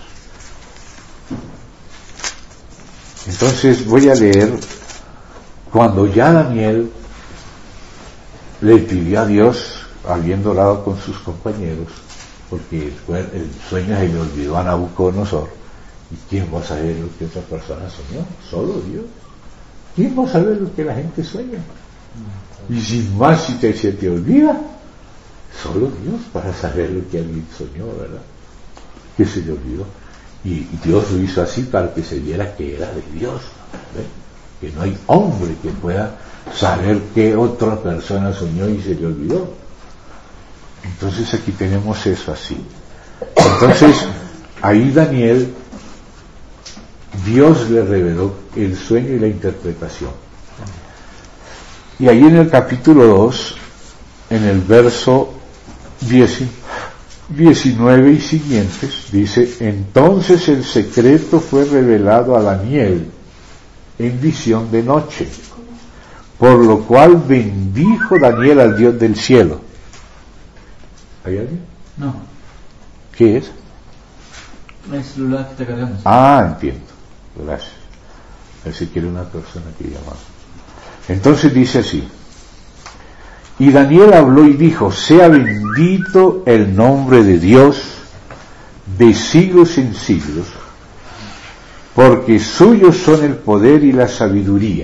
Entonces voy a leer cuando ya Daniel le pidió a Dios, habiendo orado con sus compañeros, porque el sueño se le olvidó a Nabucodonosor. ¿Y quién va a saber lo que otra persona soñó? Solo Dios. ¿Quién va a saber lo que la gente sueña? Y sin más, si se te olvida, solo Dios para saber lo que alguien soñó, ¿verdad? Que se le olvidó. Y Dios lo hizo así para que se viera que era de Dios, ¿ve? Que no hay hombre que pueda saber qué otra persona soñó y se le olvidó. Entonces aquí tenemos eso así. Entonces ahí Daniel, Dios le reveló el sueño y la interpretación. Y ahí en el capítulo 2, en el verso 19 y siguientes, dice: entonces el secreto fue revelado a Daniel en visión de noche, por lo cual bendijo Daniel al Dios del cielo. ¿Hay alguien? No. ¿Qué es? El celular que está cargando. Ah, entiendo. Gracias. A ver si quiere una persona que llama. Entonces dice así: y Daniel habló y dijo: sea bendito el nombre de Dios de siglos en siglos, porque suyos son el poder y la sabiduría.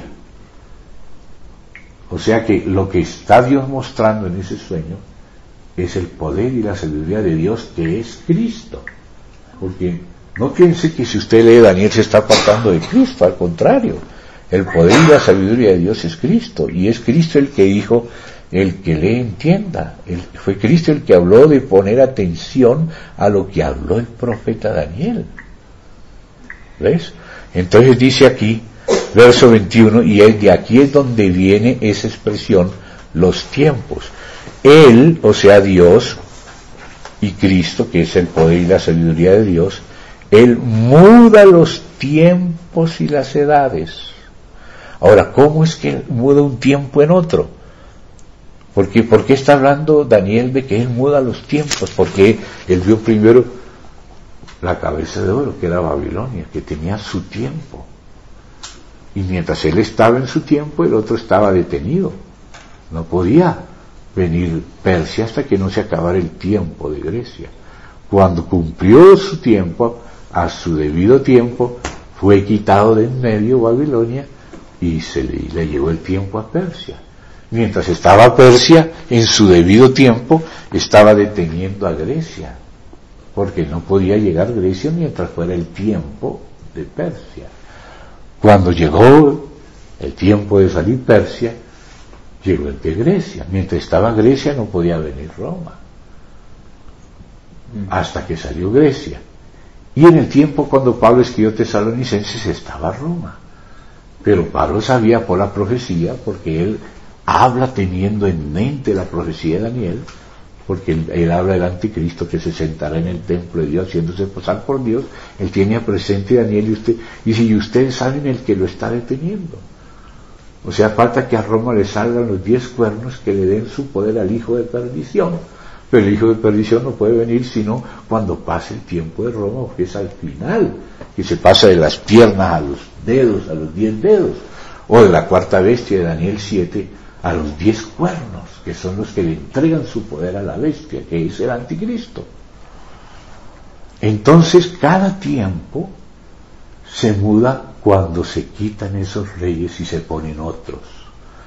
O sea que lo que está Dios mostrando en ese sueño es el poder y la sabiduría de Dios, que es Cristo. Porque no piense que si usted lee Daniel se está apartando de Cristo, al contrario, el poder y la sabiduría de Dios es Cristo, y es Cristo el que dijo: el que le entienda. Fue Cristo el que habló de poner atención a lo que habló el profeta Daniel. ¿Ves? Entonces dice aquí, verso 21, y de aquí es donde viene esa expresión, los tiempos. Él, o sea Dios y Cristo, que es el poder y la sabiduría de Dios, Él muda los tiempos y las edades. Ahora, ¿cómo es que muda un tiempo en otro? ¿Por qué está hablando Daniel de que Él muda los tiempos? Porque Él vio primero la cabeza de oro, que era Babilonia, que tenía su tiempo. Y mientras Él estaba en su tiempo, el otro estaba detenido. No podía venir Persia hasta que no se acabara el tiempo de Grecia. Cuando cumplió su tiempo, a su debido tiempo, fue quitado de en medio Babilonia y le llegó el tiempo a Persia. Mientras estaba Persia, en su debido tiempo, estaba deteniendo a Grecia, porque no podía llegar Grecia mientras fuera el tiempo de Persia. Cuando llegó el tiempo de salir Persia, llegó el de Grecia. Mientras estaba Grecia no podía venir Roma, hasta que salió Grecia. Y en el tiempo cuando Pablo escribió Tesalonicenses estaba Roma. Pero Pablo sabía por la profecía, porque él habla teniendo en mente la profecía de Daniel, porque él habla del anticristo que se sentará en el templo de Dios haciéndose pasar por Dios. Él tiene presente a Daniel y si ustedes saben el que lo está deteniendo. O sea, falta que a Roma le salgan los 10 cuernos que le den su poder al hijo de perdición. Pero el hijo de perdición no puede venir sino cuando pase el tiempo de Roma, porque es al final, que se pasa de las piernas a los dedos, a los 10 dedos, o de la cuarta bestia de Daniel 7 a los 10 cuernos, que son los que le entregan su poder a la bestia, que es el anticristo. Entonces cada tiempo se muda cuando se quitan esos reyes y se ponen otros.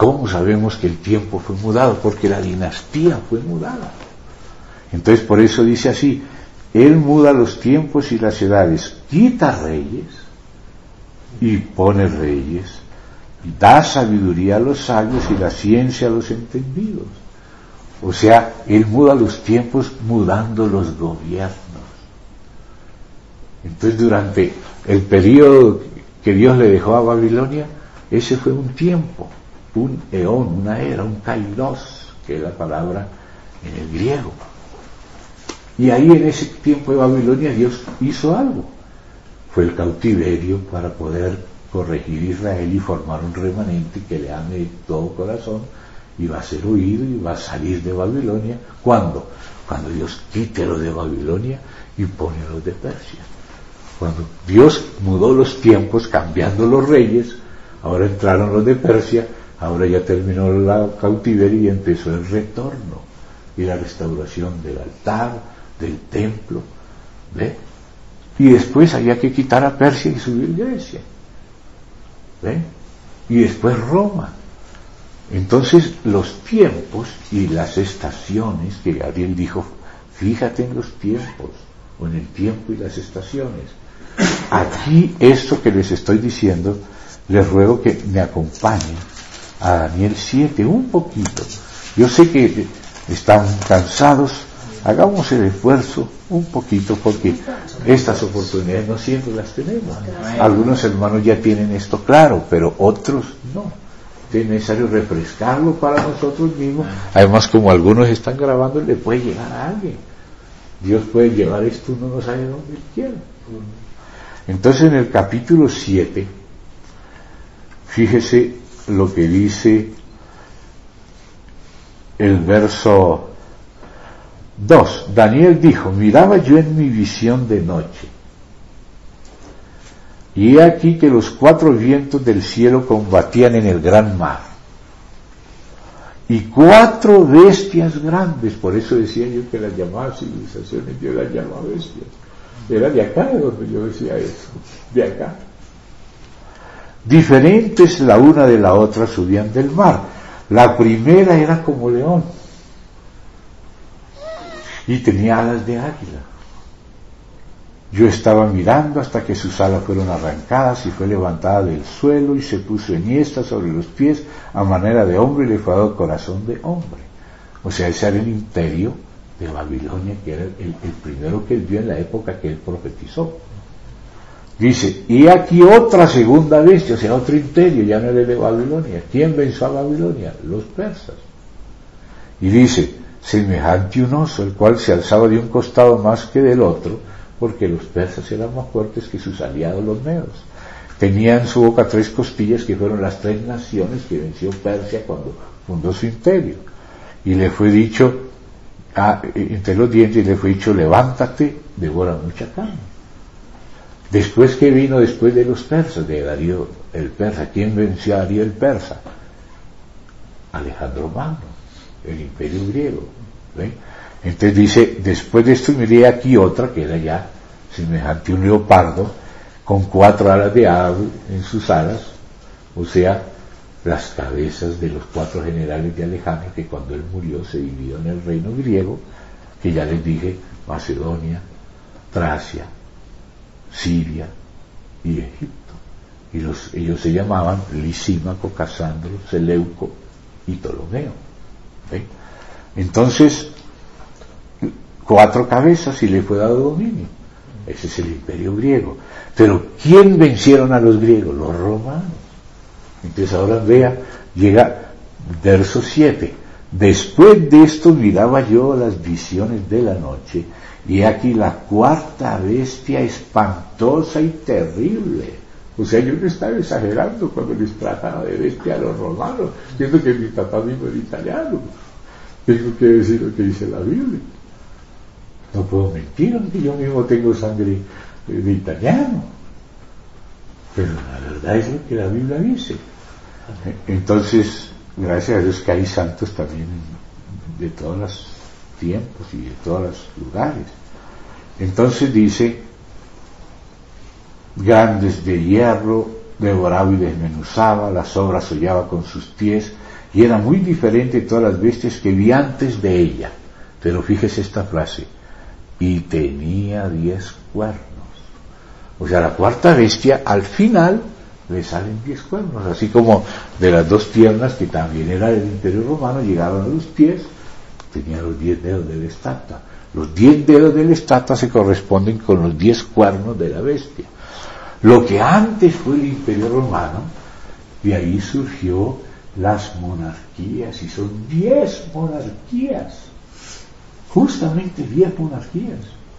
¿Cómo sabemos que el tiempo fue mudado? Porque la dinastía fue mudada. Entonces por eso dice así: Él muda los tiempos y las edades, quita reyes y pone reyes, da sabiduría a los sabios y la ciencia a los entendidos. O sea, Él muda los tiempos mudando los gobiernos. Entonces durante el periodo que Dios le dejó a Babilonia, ese fue un tiempo, un eón, una era, un kairos, que es la palabra en el griego. Y ahí en ese tiempo de Babilonia Dios hizo algo. Fue el cautiverio para poder corregir Israel y formar un remanente que le ame de todo corazón, y va a ser oído y va a salir de Babilonia. ¿Cuándo? Cuando Dios quite lo de Babilonia y pone los de Persia. Cuando Dios mudó los tiempos cambiando los reyes, ahora entraron los de Persia, ahora ya terminó la cautiverio y empezó el retorno y la restauración del altar, del templo, ¿ve? Y después había que quitar a Persia y subir Grecia, ¿ve? Y después Roma. Entonces los tiempos y las estaciones, que Gabriel dijo, fíjate en los tiempos, o en el tiempo y las estaciones. Aquí esto que les estoy diciendo, les ruego que me acompañen a Daniel 7 un poquito. Yo sé que están cansados, hagamos el esfuerzo un poquito, porque estas oportunidades no siempre las tenemos. Algunos hermanos ya tienen esto claro, pero otros no. Es necesario refrescarlo para nosotros mismos. Además, como algunos están grabando, le puede llegar a alguien. Dios puede llevar esto, uno no sabe dónde quiera. Entonces en el capítulo 7, fíjese lo que dice el verso 2. Daniel dijo: miraba yo en mi visión de noche, y he aquí que los 4 vientos del cielo combatían en el gran mar, y 4 bestias grandes. Por eso decía yo que las llamadas civilizaciones, yo las llamaba bestias. Era de acá de donde yo decía eso, de acá. Diferentes la una de la otra subían del mar. La primera era como león y tenía alas de águila. Yo estaba mirando hasta que sus alas fueron arrancadas y fue levantada del suelo y se puso enhiesta sobre los pies a manera de hombre y le fue dado corazón de hombre. O sea, ese era el imperio de Babilonia, que era el primero que él vio en la época que él profetizó. Dice: y aquí otra segunda bestia, o sea, otro imperio, ya no era el de Babilonia. ¿Quién venció a Babilonia? Los persas. Y dice: semejante un oso, el cual se alzaba de un costado más que del otro, porque los persas eran más fuertes que sus aliados los medos. Tenía en su boca 3 costillas, que fueron las 3 naciones que venció Persia cuando fundó su imperio. Y le fue dicho, entre los dientes, le fue dicho: levántate, devora mucha carne. Después, que vino después de los persas, de Darío el persa? ¿Quién venció a Darío el persa? Alejandro Magno, el imperio griego, ¿ven? Entonces dice: después de esto miré aquí otra, que era ya semejante a un leopardo, con 4 alas de ave en sus alas, o sea, las cabezas de los 4 generales de Alejandro, que cuando él murió se dividió en el reino griego, que ya les dije: Macedonia, Tracia, Siria y Egipto. Y ellos se llamaban Lisímaco, Casandro, Seleuco y Ptolomeo. ¿Ven? Entonces, 4 cabezas y le fue dado dominio. Ese es el imperio griego. Pero ¿quién vencieron a los griegos? Los romanos. Entonces ahora vea, llega verso 7. Después de esto miraba yo las visiones de la noche, y aquí la 4ª bestia, espantosa y terrible. O sea, yo no estaba exagerando cuando les trataba de bestia a los romanos, siendo que mi papá mismo era italiano. Tengo que decir lo que dice la Biblia. No puedo mentir, aunque yo mismo tengo sangre de italiano. Pero la verdad es lo que la Biblia dice. Entonces, gracias a Dios que hay santos también de todos los tiempos y de todos los lugares. Entonces dice: grandes de hierro, devoraba y desmenuzaba, las obras hollaba con sus pies, y era muy diferente de todas las bestias que vi antes de ella. Pero fíjese esta frase, y tenía 10 cuernos. O sea, la cuarta bestia, al final, le salen 10 cuernos, así como de las 2 piernas, que también era del Imperio Romano, llegaron a los pies, tenía los 10 dedos de la estatua. Los 10 dedos de la estatua se corresponden con los 10 cuernos de la bestia. Lo que antes fue el Imperio Romano, de ahí surgió las monarquías, y son 10 monarquías, justamente 10 monarquías.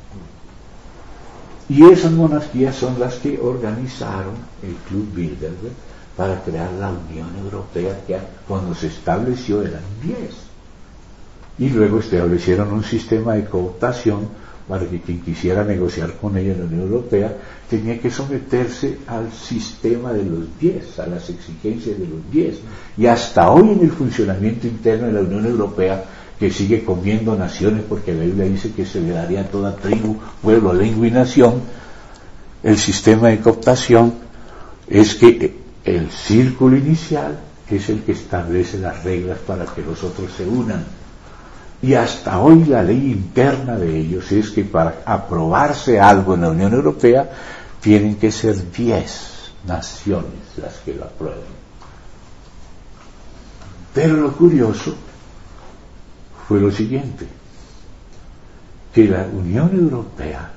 Y esas monarquías son las que organizaron el Club Bilderberg para crear la Unión Europea, que cuando se estableció eran 10. Y luego establecieron un sistema de cooptación para que quien quisiera negociar con ella en la Unión Europea tenía que someterse al sistema de los 10, a las exigencias de los 10. Y hasta hoy en el funcionamiento interno de la Unión Europea, que sigue comiendo naciones, porque la Biblia dice que se le daría a toda tribu, pueblo, lengua y nación, el sistema de cooptación es que el círculo inicial es el que establece las reglas para que los otros se unan. Y hasta hoy la ley interna de ellos es que para aprobarse algo en la Unión Europea tienen que ser 10 naciones las que lo aprueben. Pero lo curioso fue lo siguiente, que la Unión Europea,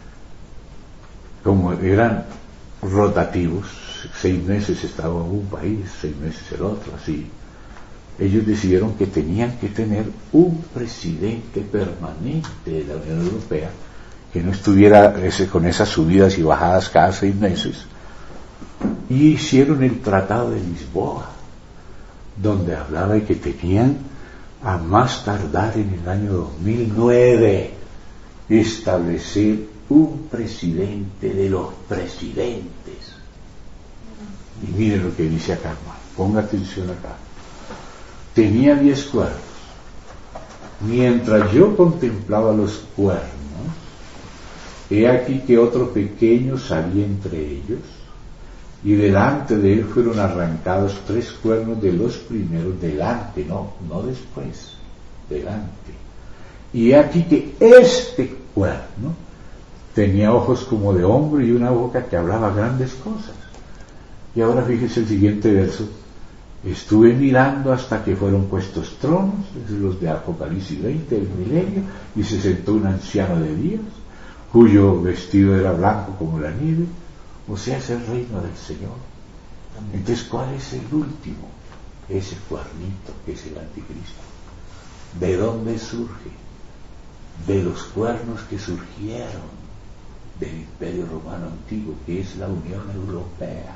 como eran rotativos, 6 meses estaba un país, 6 meses el otro, así, ellos decidieron que tenían que tener un presidente permanente de la Unión Europea, que no estuviera con esas subidas y bajadas cada 6 meses, y hicieron el Tratado de Lisboa, donde hablaba de que tenían a más tardar en el año 2009 establecer un presidente de los presidentes. Y miren lo que dice acá, ponga atención acá. Tenía 10 cuernos. Mientras yo contemplaba los cuernos, he aquí que otro pequeño salía entre ellos, y delante de él fueron arrancados 3 cuernos de los primeros, delante, no después, delante. Y he aquí que este cuerno tenía ojos como de hombre y una boca que hablaba grandes cosas. Y ahora fíjese el siguiente verso. Estuve mirando hasta que fueron puestos tronos, los de Apocalipsis 20, el milenio, y se sentó un anciano de días, cuyo vestido era blanco como la nieve, o sea, es el reino del Señor. Entonces, ¿cuál es el último? Ese cuernito que es el anticristo. ¿De dónde surge? De los cuernos que surgieron del Imperio Romano Antiguo, que es la Unión Europea.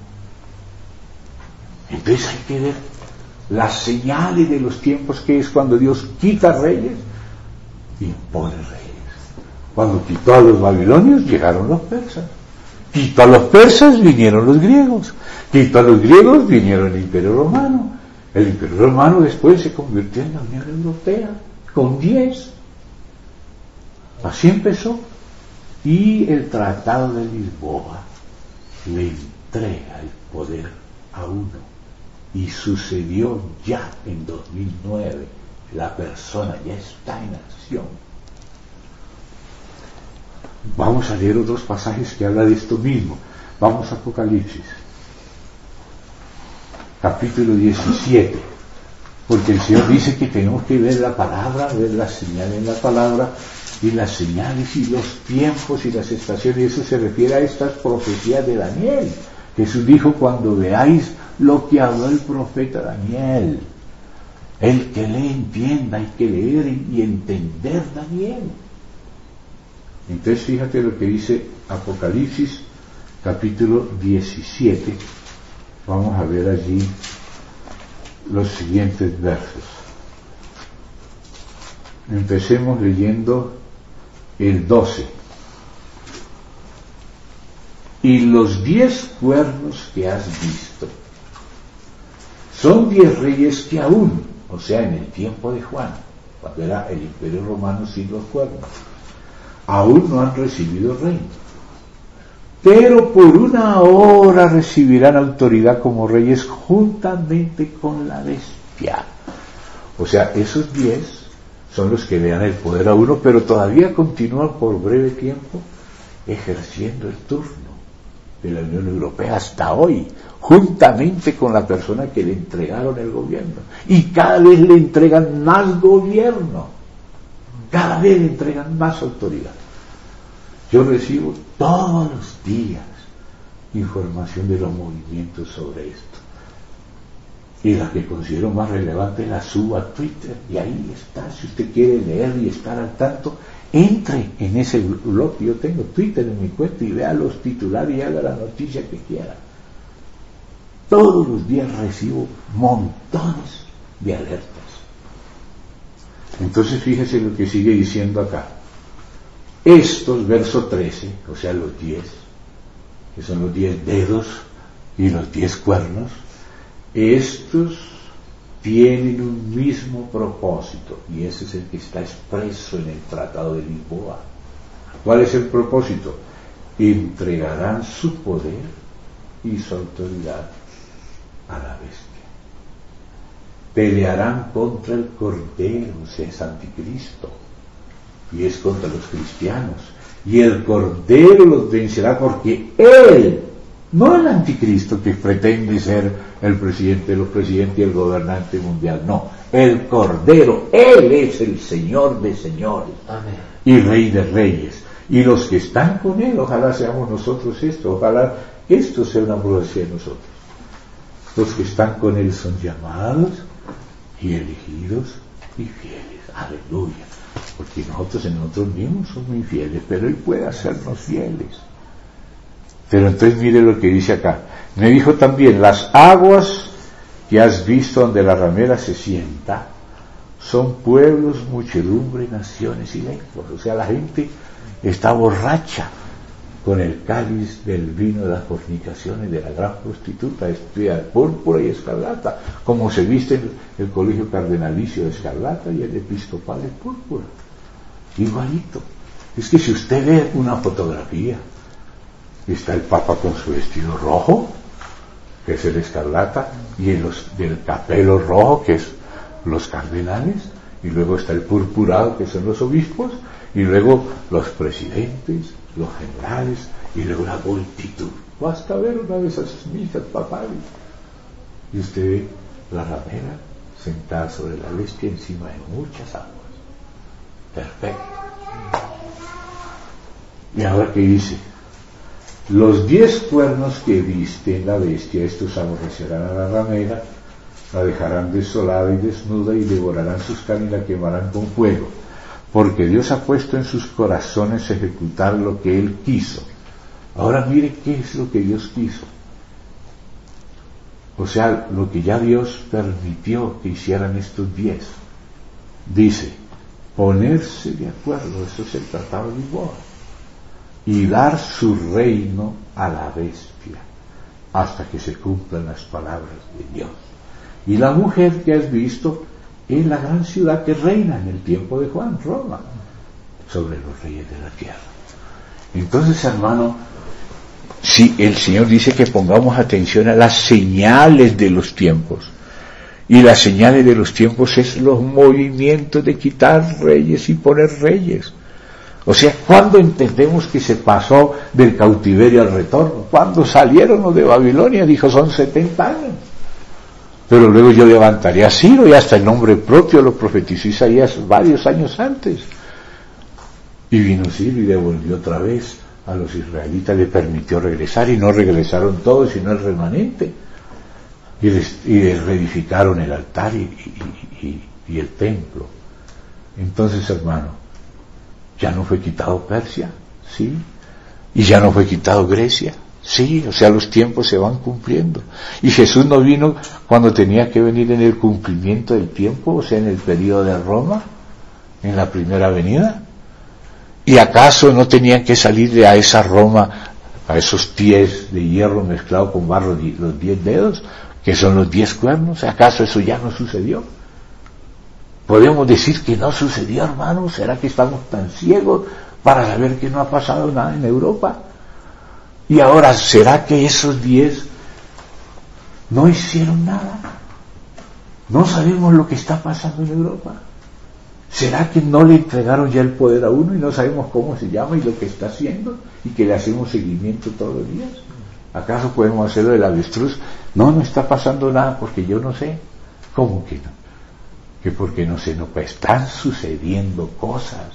Entonces hay que ver las señales de los tiempos, que es cuando Dios quita reyes y impone reyes. Cuando quitó a los babilonios, llegaron los persas. Quitó a los persas, vinieron los griegos. Quitó a los griegos, vinieron el Imperio Romano. El Imperio Romano después se convirtió en la Unión Europea, con 10. Así empezó. Y el Tratado de Lisboa le entrega el poder a uno. Y sucedió ya en 2009. La persona ya está en acción. Vamos a leer otros pasajes que hablan de esto mismo. Vamos a Apocalipsis, capítulo 17. Porque el Señor dice que tenemos que ver la palabra, ver las señales en la palabra, y las señales y los tiempos y las estaciones. Y eso se refiere a estas profecías de Daniel. Jesús dijo: cuando veáis lo que habló el profeta Daniel, el que le entienda, hay que leer y entender Daniel. Entonces fíjate lo que dice Apocalipsis capítulo 17. Vamos a ver allí los siguientes versos. Empecemos leyendo el 12. Y los 10 cuernos que has visto son 10 reyes que aún, o sea, en el tiempo de Juan, cuando era el Imperio Romano sin los cuernos, aún no han recibido reino. pero por una hora recibirán autoridad como reyes juntamente con la bestia. O sea, esos 10 son los que le dan el poder a uno, pero todavía continúan por breve tiempo ejerciendo el turno de la Unión Europea hasta hoy, juntamente con la persona que le entregaron el gobierno. Y cada vez le entregan más gobierno, cada vez le entregan más autoridad. Yo recibo todos los días información de los movimientos sobre esto. Y la que considero más relevante la subo a Twitter, y ahí está. Si usted quiere leer y estar al tanto, entre en ese blog. Yo tengo Twitter en mi cuenta y vea los titulares y haga la noticia que quiera. Todos los días recibo montones de alertas. Entonces fíjese lo que sigue diciendo acá. Estos, verso 13, o sea los 10, que son los 10 dedos y los 10 cuernos, estos tienen un mismo propósito, y ese es el que está expreso en el Tratado de Lisboa. ¿Cuál es el propósito? Entregarán su poder y su autoridad a la bestia. Pelearán contra el Cordero, o sea, es anticristo, y es contra los cristianos, y el Cordero los vencerá, porque Él, no el anticristo que pretende ser el presidente de los presidentes y el gobernante mundial, no, el Cordero, Él es el Señor de señores. Amén. Y Rey de reyes, y los que están con Él, ojalá seamos nosotros esto, ojalá esto sea una profecía de nosotros. Los que están con Él son llamados y elegidos y fieles. Aleluya. Porque nosotros en nosotros mismos somos infieles, pero Él puede hacernos fieles. Pero entonces mire lo que dice acá. Me dijo también, las aguas que has visto donde la ramera se sienta son pueblos, muchedumbre, naciones y lenguas. O sea, la gente está borracha con el cáliz del vino de las fornicaciones de la gran prostituta, vestida de púrpura y escarlata, como se viste el colegio cardenalicio de escarlata y el episcopal de púrpura. Igualito. Es que si usted ve una fotografía, está el Papa con su vestido rojo, que es el escarlata, y del capelo rojo, que es los cardenales, y luego está el purpurado, que son los obispos, y luego los presidentes, los generales, y luego la multitud. Basta ver una de esas misas papales, y usted ve la ramera sentada sobre la bestia encima de muchas aguas. Perfecto. Y ahora, ¿qué dice? Los 10 cuernos que viste en la bestia, estos aborrecerán a la ramera, la dejarán desolada y desnuda, y devorarán sus carnes y la quemarán con fuego, porque Dios ha puesto en sus corazones ejecutar lo que Él quiso. Ahora mire qué es lo que Dios quiso. O sea, lo que ya Dios permitió que hicieran estos 10. Dice, ponerse de acuerdo, eso es el Tratado de Lisboa, y dar su reino a la bestia hasta que se cumplan las palabras de Dios. Y la mujer que has visto es la gran ciudad que reina en el tiempo de Juan, Roma, sobre los reyes de la tierra. Entonces, hermano, si el Señor dice que pongamos atención a las señales de los tiempos, y las señales de los tiempos es los movimientos de quitar reyes y poner reyes. O sea, ¿cuándo entendemos que se pasó del cautiverio al retorno? Cuando salieron los de Babilonia, dijo, son 70 años. Pero luego yo levantaré a Ciro, y hasta el nombre propio lo profetizó Isaías varios años antes. Y vino Ciro y devolvió otra vez a los israelitas, le permitió regresar, y no regresaron todos, sino el remanente. Y reedificaron el altar y el templo. Entonces, hermano, ya no fue quitado Persia, sí, y ya no fue quitado Grecia, sí, o sea, los tiempos se van cumpliendo. Y Jesús no vino cuando tenía que venir en el cumplimiento del tiempo, o sea, en el periodo de Roma, en la primera venida. ¿Y acaso no tenían que salir de a esa Roma, a esos pies de hierro mezclado con barro, los 10 dedos, que son los 10 cuernos? ¿Acaso eso ya no sucedió? ¿Podemos decir que no sucedió, hermanos? ¿Será que estamos tan ciegos para saber que no ha pasado nada en Europa? Y ahora, ¿será que esos 10 no hicieron nada? No sabemos lo que está pasando en Europa. ¿Será que no le entregaron ya el poder a uno y no sabemos cómo se llama y lo que está haciendo y que le hacemos seguimiento todos los días? ¿Acaso podemos hacerlo del avestruz? No está pasando nada porque yo no sé. ¿Cómo que no? Que porque no sé, no, pues están sucediendo cosas.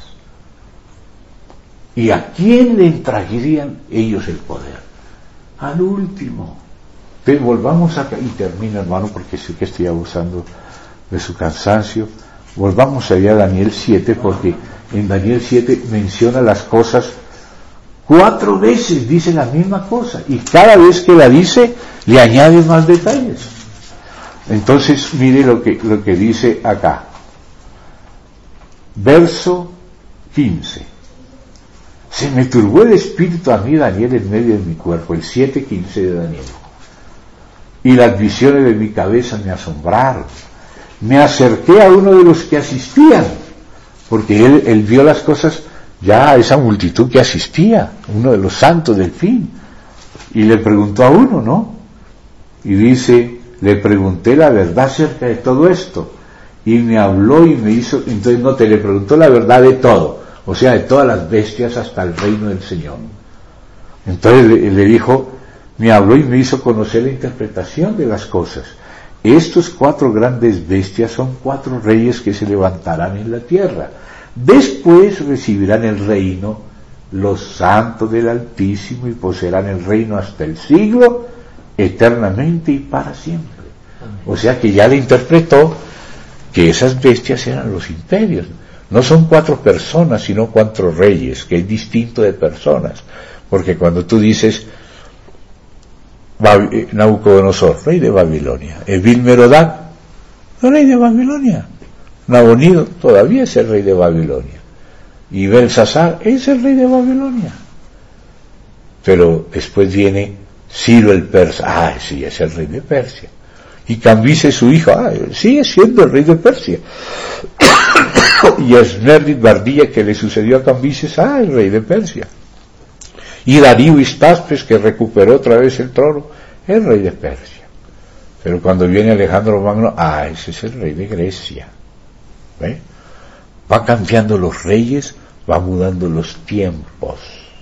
¿Y a quién le entregarían ellos el poder? Al último. Entonces volvamos acá, y termino, hermano, porque sé que estoy abusando de su cansancio. Volvamos allá a Daniel 7, porque en Daniel 7 menciona las cosas 4 veces, dice la misma cosa, y cada vez que la dice le añade más detalles. Entonces mire lo que dice acá, verso 15. Se me turbó el espíritu a mí, Daniel, en medio de mi cuerpo, el 7:15 de Daniel, y las visiones de mi cabeza me asombraron. Me acerqué a uno de los que asistían, porque él vio las cosas, ya a esa multitud que asistía, uno de los santos del fin, y le preguntó a uno, ¿no? Y dice, le pregunté la verdad acerca de todo esto, y me habló y me hizo, entonces le preguntó la verdad de todo, o sea, de todas las bestias hasta el reino del Señor. Entonces le dijo, me habló y me hizo conocer la interpretación de las cosas. Estos 4 grandes bestias son 4 reyes que se levantarán en la tierra. Después recibirán el reino los santos del Altísimo y poseerán el reino hasta el siglo, eternamente y para siempre. O sea que ya le interpretó que esas bestias eran los imperios. No son 4 personas, sino 4 reyes, que es distinto de personas. Porque cuando tú dices Nabucodonosor, rey de Babilonia, Evil-Merodach, rey de Babilonia, Nabonido todavía es el rey de Babilonia, y Belsasar es el rey de Babilonia, pero después viene Ciro el persa, sí, es el rey de Persia, y Cambises su hijo, sigue siendo el rey de Persia, y Esmerdis Bardilla, que le sucedió a Cambises, el rey de Persia, y Darío Histaspes, que recuperó otra vez el trono, el rey de Persia. Pero cuando viene Alejandro Magno, ese es el rey de Grecia. ¿Ve? Va cambiando los reyes, va mudando los tiempos.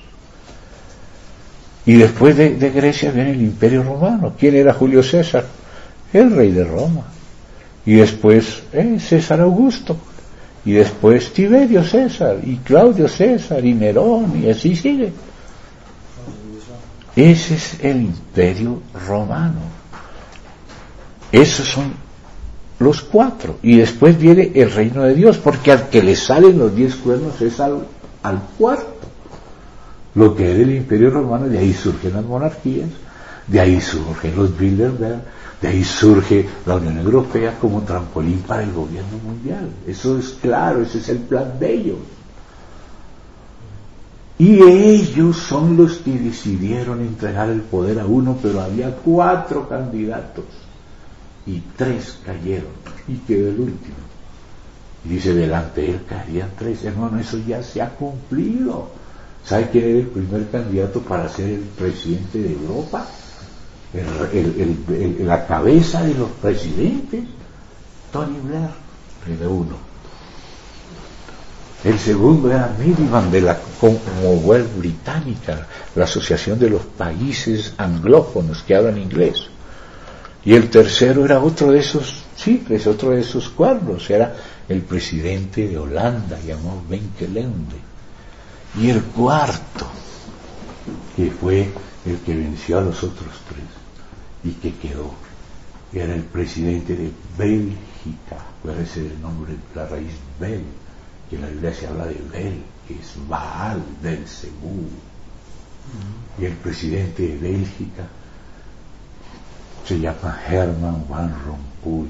Y después de Grecia viene el Imperio Romano. ¿Quién era Julio César? El rey de Roma. Y después César Augusto. Y después Tiberio César, y Claudio César, y Nerón, y así sigue. Ese es el Imperio Romano. Esos son los 4. Y después viene el reino de Dios, porque al que le salen los 10 cuernos es al 4. Lo que es el Imperio Romano, de ahí surgen las monarquías, de ahí surgen los Bilderberg, de ahí surge la Unión Europea como trampolín para el gobierno mundial. Eso es claro, ese es el plan de ellos. Y ellos son los que decidieron entregar el poder a uno, pero había 4 candidatos y 3 cayeron y quedó el último. Y dice, delante de él caerían 3. Hermano, eso ya se ha cumplido. ¿Sabe quién era el primer candidato para ser el presidente de Europa? La cabeza de los presidentes, Tony Blair, era uno. El segundo era Miliband, de la Commonwealth británica, la asociación de los países anglófonos que hablan inglés. Y el tercero era otro de esos chifres, otro de esos cuernos, era el presidente de Holanda, llamado Benkelende. Y el cuarto, que fue el que venció a los otros 3 y que quedó, era el presidente de Bélgica. Acuérdese del nombre, la raíz Bel, que en la Biblia se habla de Bel, que es Baal, Belzebú. Y el presidente de Bélgica se llama Herman Van Rompuy.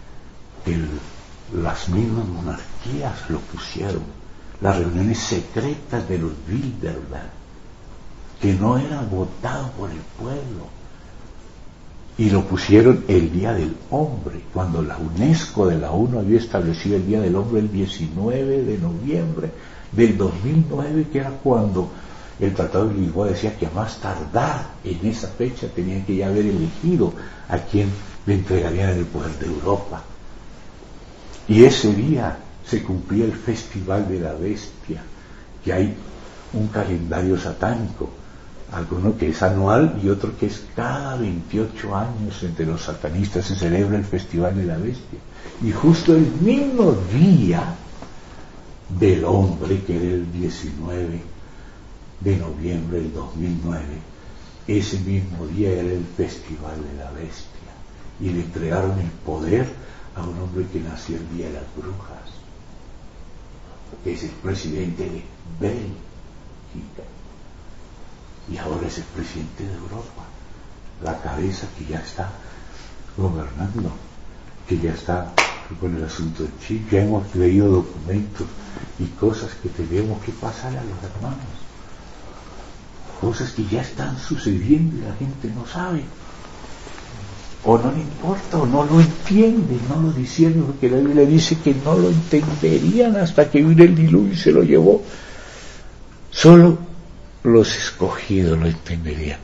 Las mismas monarquías lo pusieron, las reuniones secretas de los Bilderberg, que no eran votados por el pueblo, y lo pusieron el Día del Hombre, cuando la UNESCO de la ONU había establecido el Día del Hombre el 19 de noviembre del 2009, que era cuando el Tratado de Lisboa decía que a más tardar en esa fecha tenían que ya haber elegido a quien le entregarían el poder de Europa. Y ese día se cumplía el Festival de la Bestia, que hay un calendario satánico, alguno que es anual y otro que es cada 28 años. Entre los satanistas se celebra el Festival de la Bestia, y justo el mismo día del hombre, que era el 19 de noviembre del 2009, ese mismo día era el Festival de la Bestia, y le entregaron el poder a un hombre que nació el día de las brujas, que es el presidente de Bélgica, y ahora es el presidente de Europa, la cabeza que ya está gobernando, que ya está con el asunto de Chile. Ya hemos leído documentos y cosas que tenemos que pasar a los hermanos, cosas que ya están sucediendo y la gente no sabe, o no le importa, o no lo entiende, no lo discierne, porque la Biblia dice que no lo entenderían hasta que vino el diluvio y se lo llevó. Solo los escogidos lo entenderían.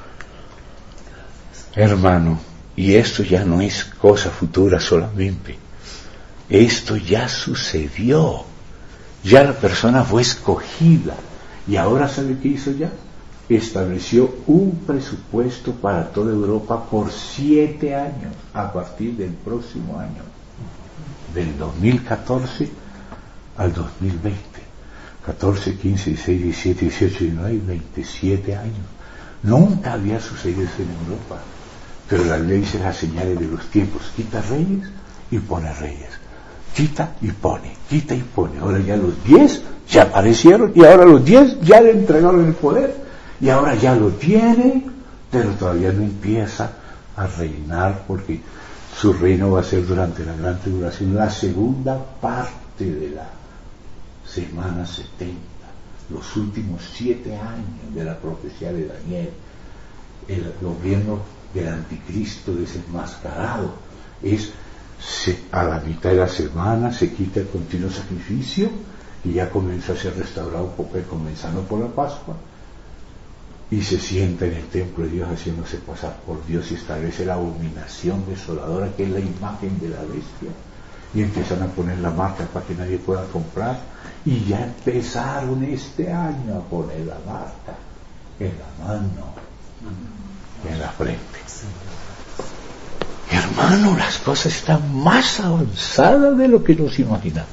Hermano, y esto ya no es cosa futura solamente, esto ya sucedió, ya la persona fue escogida, y ahora ¿sabe qué hizo ya? Estableció un presupuesto para toda Europa por 7 años, a partir del próximo año, del 2014 al 2020, 14, 15, 16, 17, 18, 19, 27 años. Nunca había sucedido eso en Europa, pero la ley dice las señales de los tiempos: quita reyes y pone reyes, quita y pone, quita y pone. Ahora ya los 10 ya aparecieron, y ahora los 10 ya le entregaron el poder, y ahora ya lo tiene, pero todavía no empieza a reinar, porque su reino va a ser durante la gran tribulación, la segunda parte de la semana 70, los últimos 7 años de la profecía de Daniel. El gobierno del anticristo desenmascarado es a la mitad de la semana se quita el continuo sacrificio y ya comienza a ser restaurado, comenzando por la Pascua, y se sienta en el templo de Dios haciéndose pasar por Dios y establece la abominación desoladora, que es la imagen de la bestia, y empiezan a poner la marca para que nadie pueda comprar, y ya empezaron este año a poner la marca en la mano, en la frente. Hermano, las cosas están más avanzadas de lo que nos imaginamos,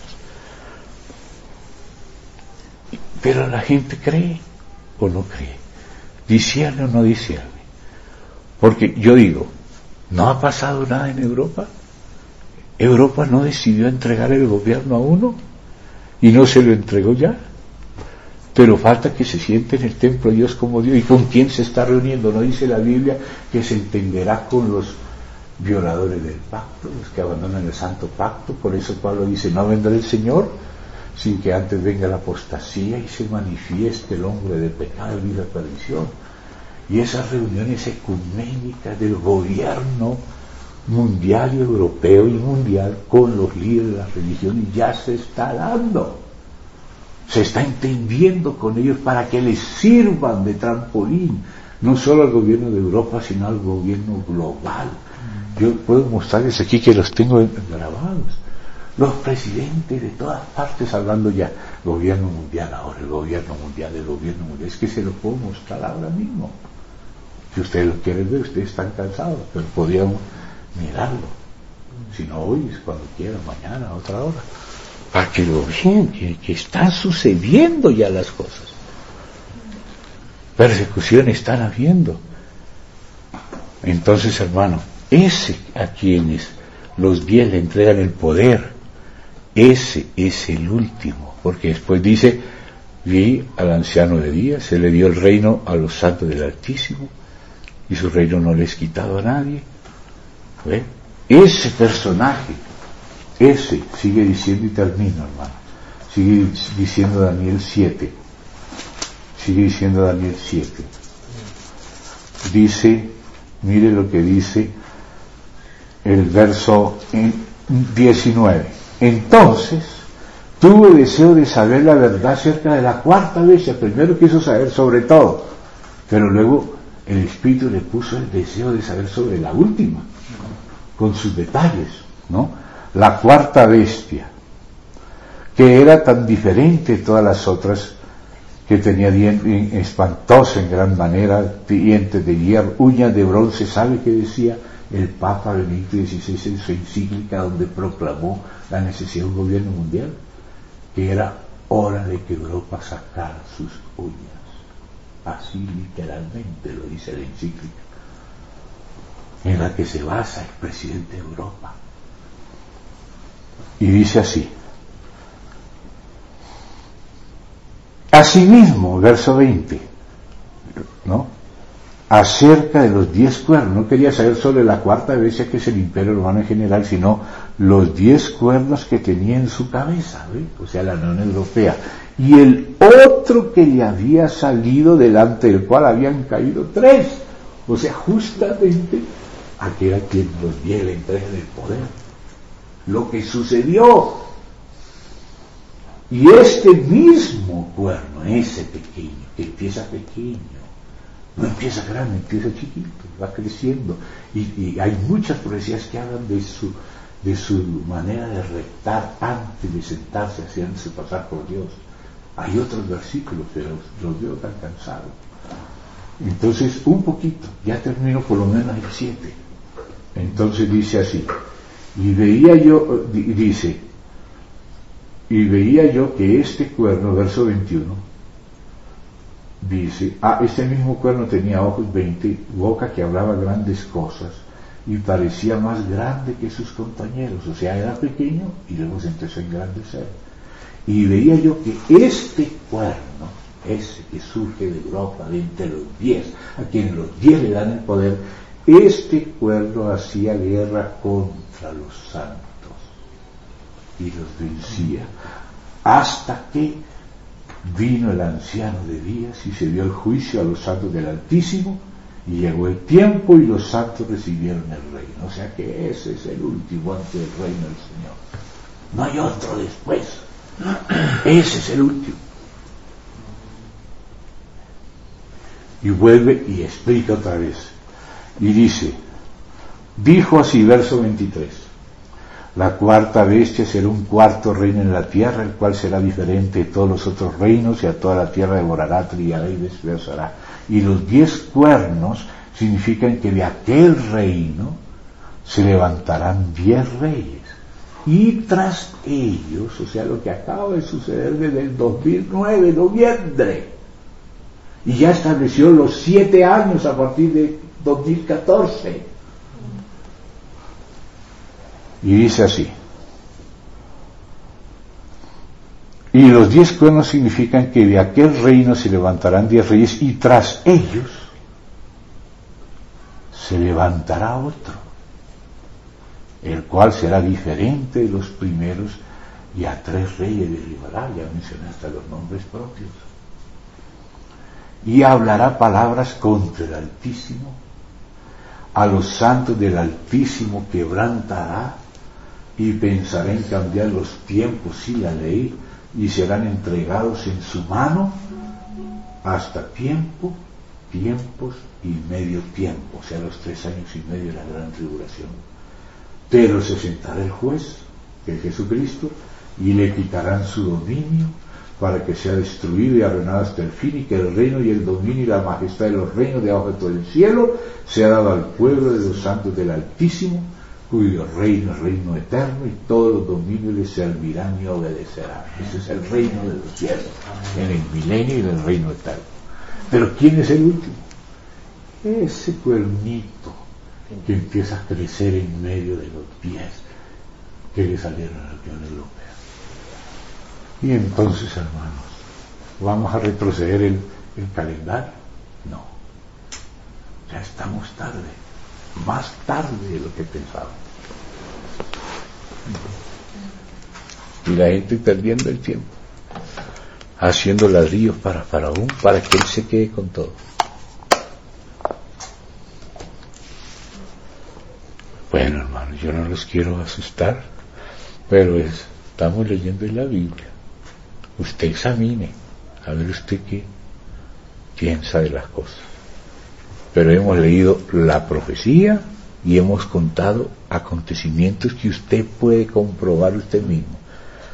pero la gente cree o no cree, discierne o no discierne, porque yo digo, ¿no ha pasado nada en Europa? Europa no decidió entregar el gobierno a uno y no se lo entregó ya, pero falta que se siente en el templo de Dios como Dios. ¿Y con quién se está reuniendo? ¿No dice la Biblia que se entenderá con los violadores del pacto, los que abandonan el santo pacto? Por eso Pablo dice: no vendrá el Señor sin que antes venga la apostasía y se manifieste el hombre de pecado y de perdición. Y esas reuniones ecuménicas del gobierno mundial y europeo y mundial con los líderes de las religiones ya se está dando, se está entendiendo con ellos para que les sirvan de trampolín, no solo al gobierno de Europa, sino al gobierno global. Yo puedo mostrarles aquí que los tengo grabados, los presidentes de todas partes hablando ya: gobierno mundial ahora, el gobierno mundial, el gobierno mundial. Es que se lo puedo mostrar ahora mismo, si ustedes lo quieren ver. Ustedes están cansados, pero podrían mirarlo, si no hoy, cuando quieran, mañana, a otra hora, para que lo vean, que están sucediendo ya las cosas. Persecuciones están habiendo. Entonces, hermano, ese a quienes los 10 le entregan el poder, ese es el último, porque después dice: vi al anciano de días, se le dio el reino a los santos del Altísimo, y su reino no le es quitado a nadie. ¿Ve? Ese personaje, ese, sigue diciendo, y termino, hermano, sigue diciendo Daniel 7, dice, mire lo que dice el verso 19: entonces tuvo deseo de saber la verdad acerca de la cuarta bestia. Primero quiso saber sobre todo, pero luego el Espíritu le puso el deseo de saber sobre la última, con sus detalles, ¿no? La cuarta bestia, que era tan diferente de todas las otras, que tenía dientes espantosos en gran manera, dientes de hierro, uñas de bronce. ¿Sabe qué decía el Papa Benedicto XVI en su encíclica, donde proclamó la necesidad de un gobierno mundial? Que era hora de que Europa sacara sus uñas. Así literalmente lo dice la encíclica, en la que se basa el presidente de Europa. Y dice así: asimismo, verso 20, ¿no? Acerca de los 10 cuernos. No quería saber sobre la cuarta bestia, que es el Imperio Romano en general, sino los 10 cuernos que tenía en su cabeza, ¿ve? O sea, la Unión Europea. Y el otro que le había salido, delante del cual habían caído 3. O sea, justamente aquel a quien nos dio la entrega del poder. Lo que sucedió. Y este mismo cuerno, ese pequeño, que empieza pequeño, no empieza grande, empieza chiquito, va creciendo. Y hay muchas profecías que hablan de su manera de rectar antes de sentarse, haciéndose pasar por Dios. Hay otros versículos, pero los veo tan cansados. Entonces, un poquito, ya termino por lo menos el 7. Entonces dice así: y veía yo, y veía yo que este cuerno, verso 21, dice, este mismo cuerno tenía ojos 20, boca que hablaba grandes cosas, y parecía más grande que sus compañeros. O sea, era pequeño y luego se empezó a engrandecer. Y veía yo que este cuerno, ese que surge de Europa, de entre los 10, a quienes los 10 le dan el poder, este cuerno hacía guerra contra los santos y los vencía, hasta que vino el anciano de días y se dio el juicio a los santos del Altísimo, y llegó el tiempo y los santos recibieron el reino. O sea que ese es el último antes del reino del Señor. No hay otro después. Ese es el último. Y vuelve y explica otra vez. Y dice, dijo así, verso 23: la cuarta bestia será un cuarto reino en la tierra, el cual será diferente de todos los otros reinos, y a toda la tierra devorará, trillará y despedazará. Y los 10 cuernos significan que de aquel reino se levantarán 10 reyes. Y tras ellos, o sea, lo que acaba de suceder desde el 2009, noviembre, y ya estableció los 7 años a partir de 2014. Y dice así: y los 10 cuernos significan que de aquel reino se levantarán 10 reyes, y tras ellos se levantará otro, el cual será diferente de los primeros, y a 3 reyes derribará. Ya mencioné hasta los nombres propios. Y hablará palabras contra el Altísimo, a los santos del Altísimo quebrantará, y pensará en cambiar los tiempos y la ley, y serán entregados en su mano hasta tiempo, tiempos y medio tiempo, o sea, los 3 años y medio de la gran tribulación. Pero se sentará el juez, que es Jesucristo, y le quitarán su dominio, para que sea destruido y arruinado hasta el fin, y que el reino y el dominio y la majestad de los reinos debajo de todo el cielo sea dado al pueblo de los santos del Altísimo, cuyo reino es reino eterno, y todos los dominios le servirán y obedecerán. Ese es el reino de los cielos, en el milenio y del reino eterno. Pero ¿quién es el último? Ese cuernito que empieza a crecer en medio de los 10 que le salieron a la Unión Europea. Y entonces, hermanos, ¿vamos a retroceder el calendario? No. Ya estamos tarde, más tarde de lo que pensábamos. Y la gente perdiendo el tiempo, haciendo ladrillos para Faraón, para que él se quede con todo. Bueno, hermanos, yo no los quiero asustar, pero estamos leyendo en la Biblia. Usted examine, a ver usted qué piensa de las cosas. Pero hemos leído la profecía y hemos contado acontecimientos que usted puede comprobar usted mismo.